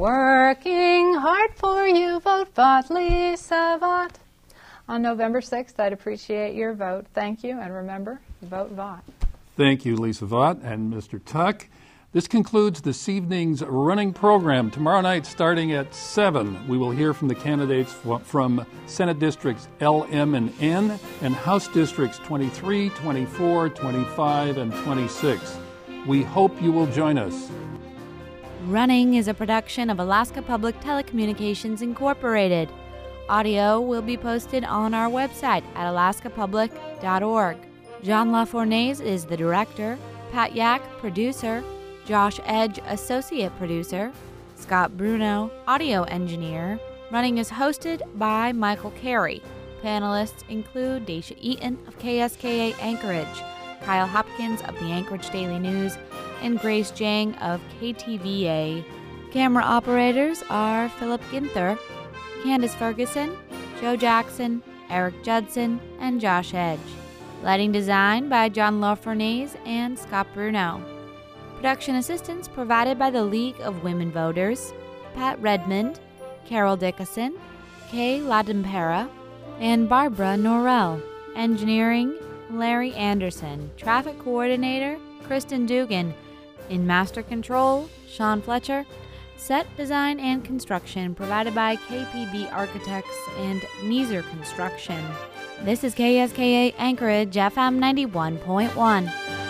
working hard for you, vote Vaught, Lisa Vaught. On November 6th, I'd appreciate your vote. Thank you, and remember, vote Vaught. Thank you, Lisa Vaught and Mr. Tuck. This concludes this evening's running program. Tomorrow night, starting at 7, we will hear from the candidates from Senate Districts L, M, and N, and House Districts 23, 24, 25, and 26. We hope you will join us. Running is a production of Alaska Public Telecommunications Incorporated. Audio will be posted on our website at alaskapublic.org. John LaFournaise is the director, Pat Yak, producer, Josh Edge, associate producer, Scott Bruno, audio engineer. Running is hosted by Michael Carey. Panelists include Dacia Eaton of KSKA Anchorage, Kyle Hopkins of the Anchorage Daily News, and Grace Jang of KTVA. Camera operators are Philip Ginther, Candace Ferguson, Joe Jackson, Eric Judson, and Josh Edge. Lighting design by John LaFournaise and Scott Bruno. Production assistance provided by the League of Women Voters, Pat Redmond, Carol Dickinson, Kay Ladempera, and Barbara Norrell. Engineering, Larry Anderson. Traffic Coordinator, Kristen Dugan. In Master Control, Sean Fletcher. Set design and construction provided by KPB Architects and Neeser Construction. This is KSKA Anchorage FM 91.1.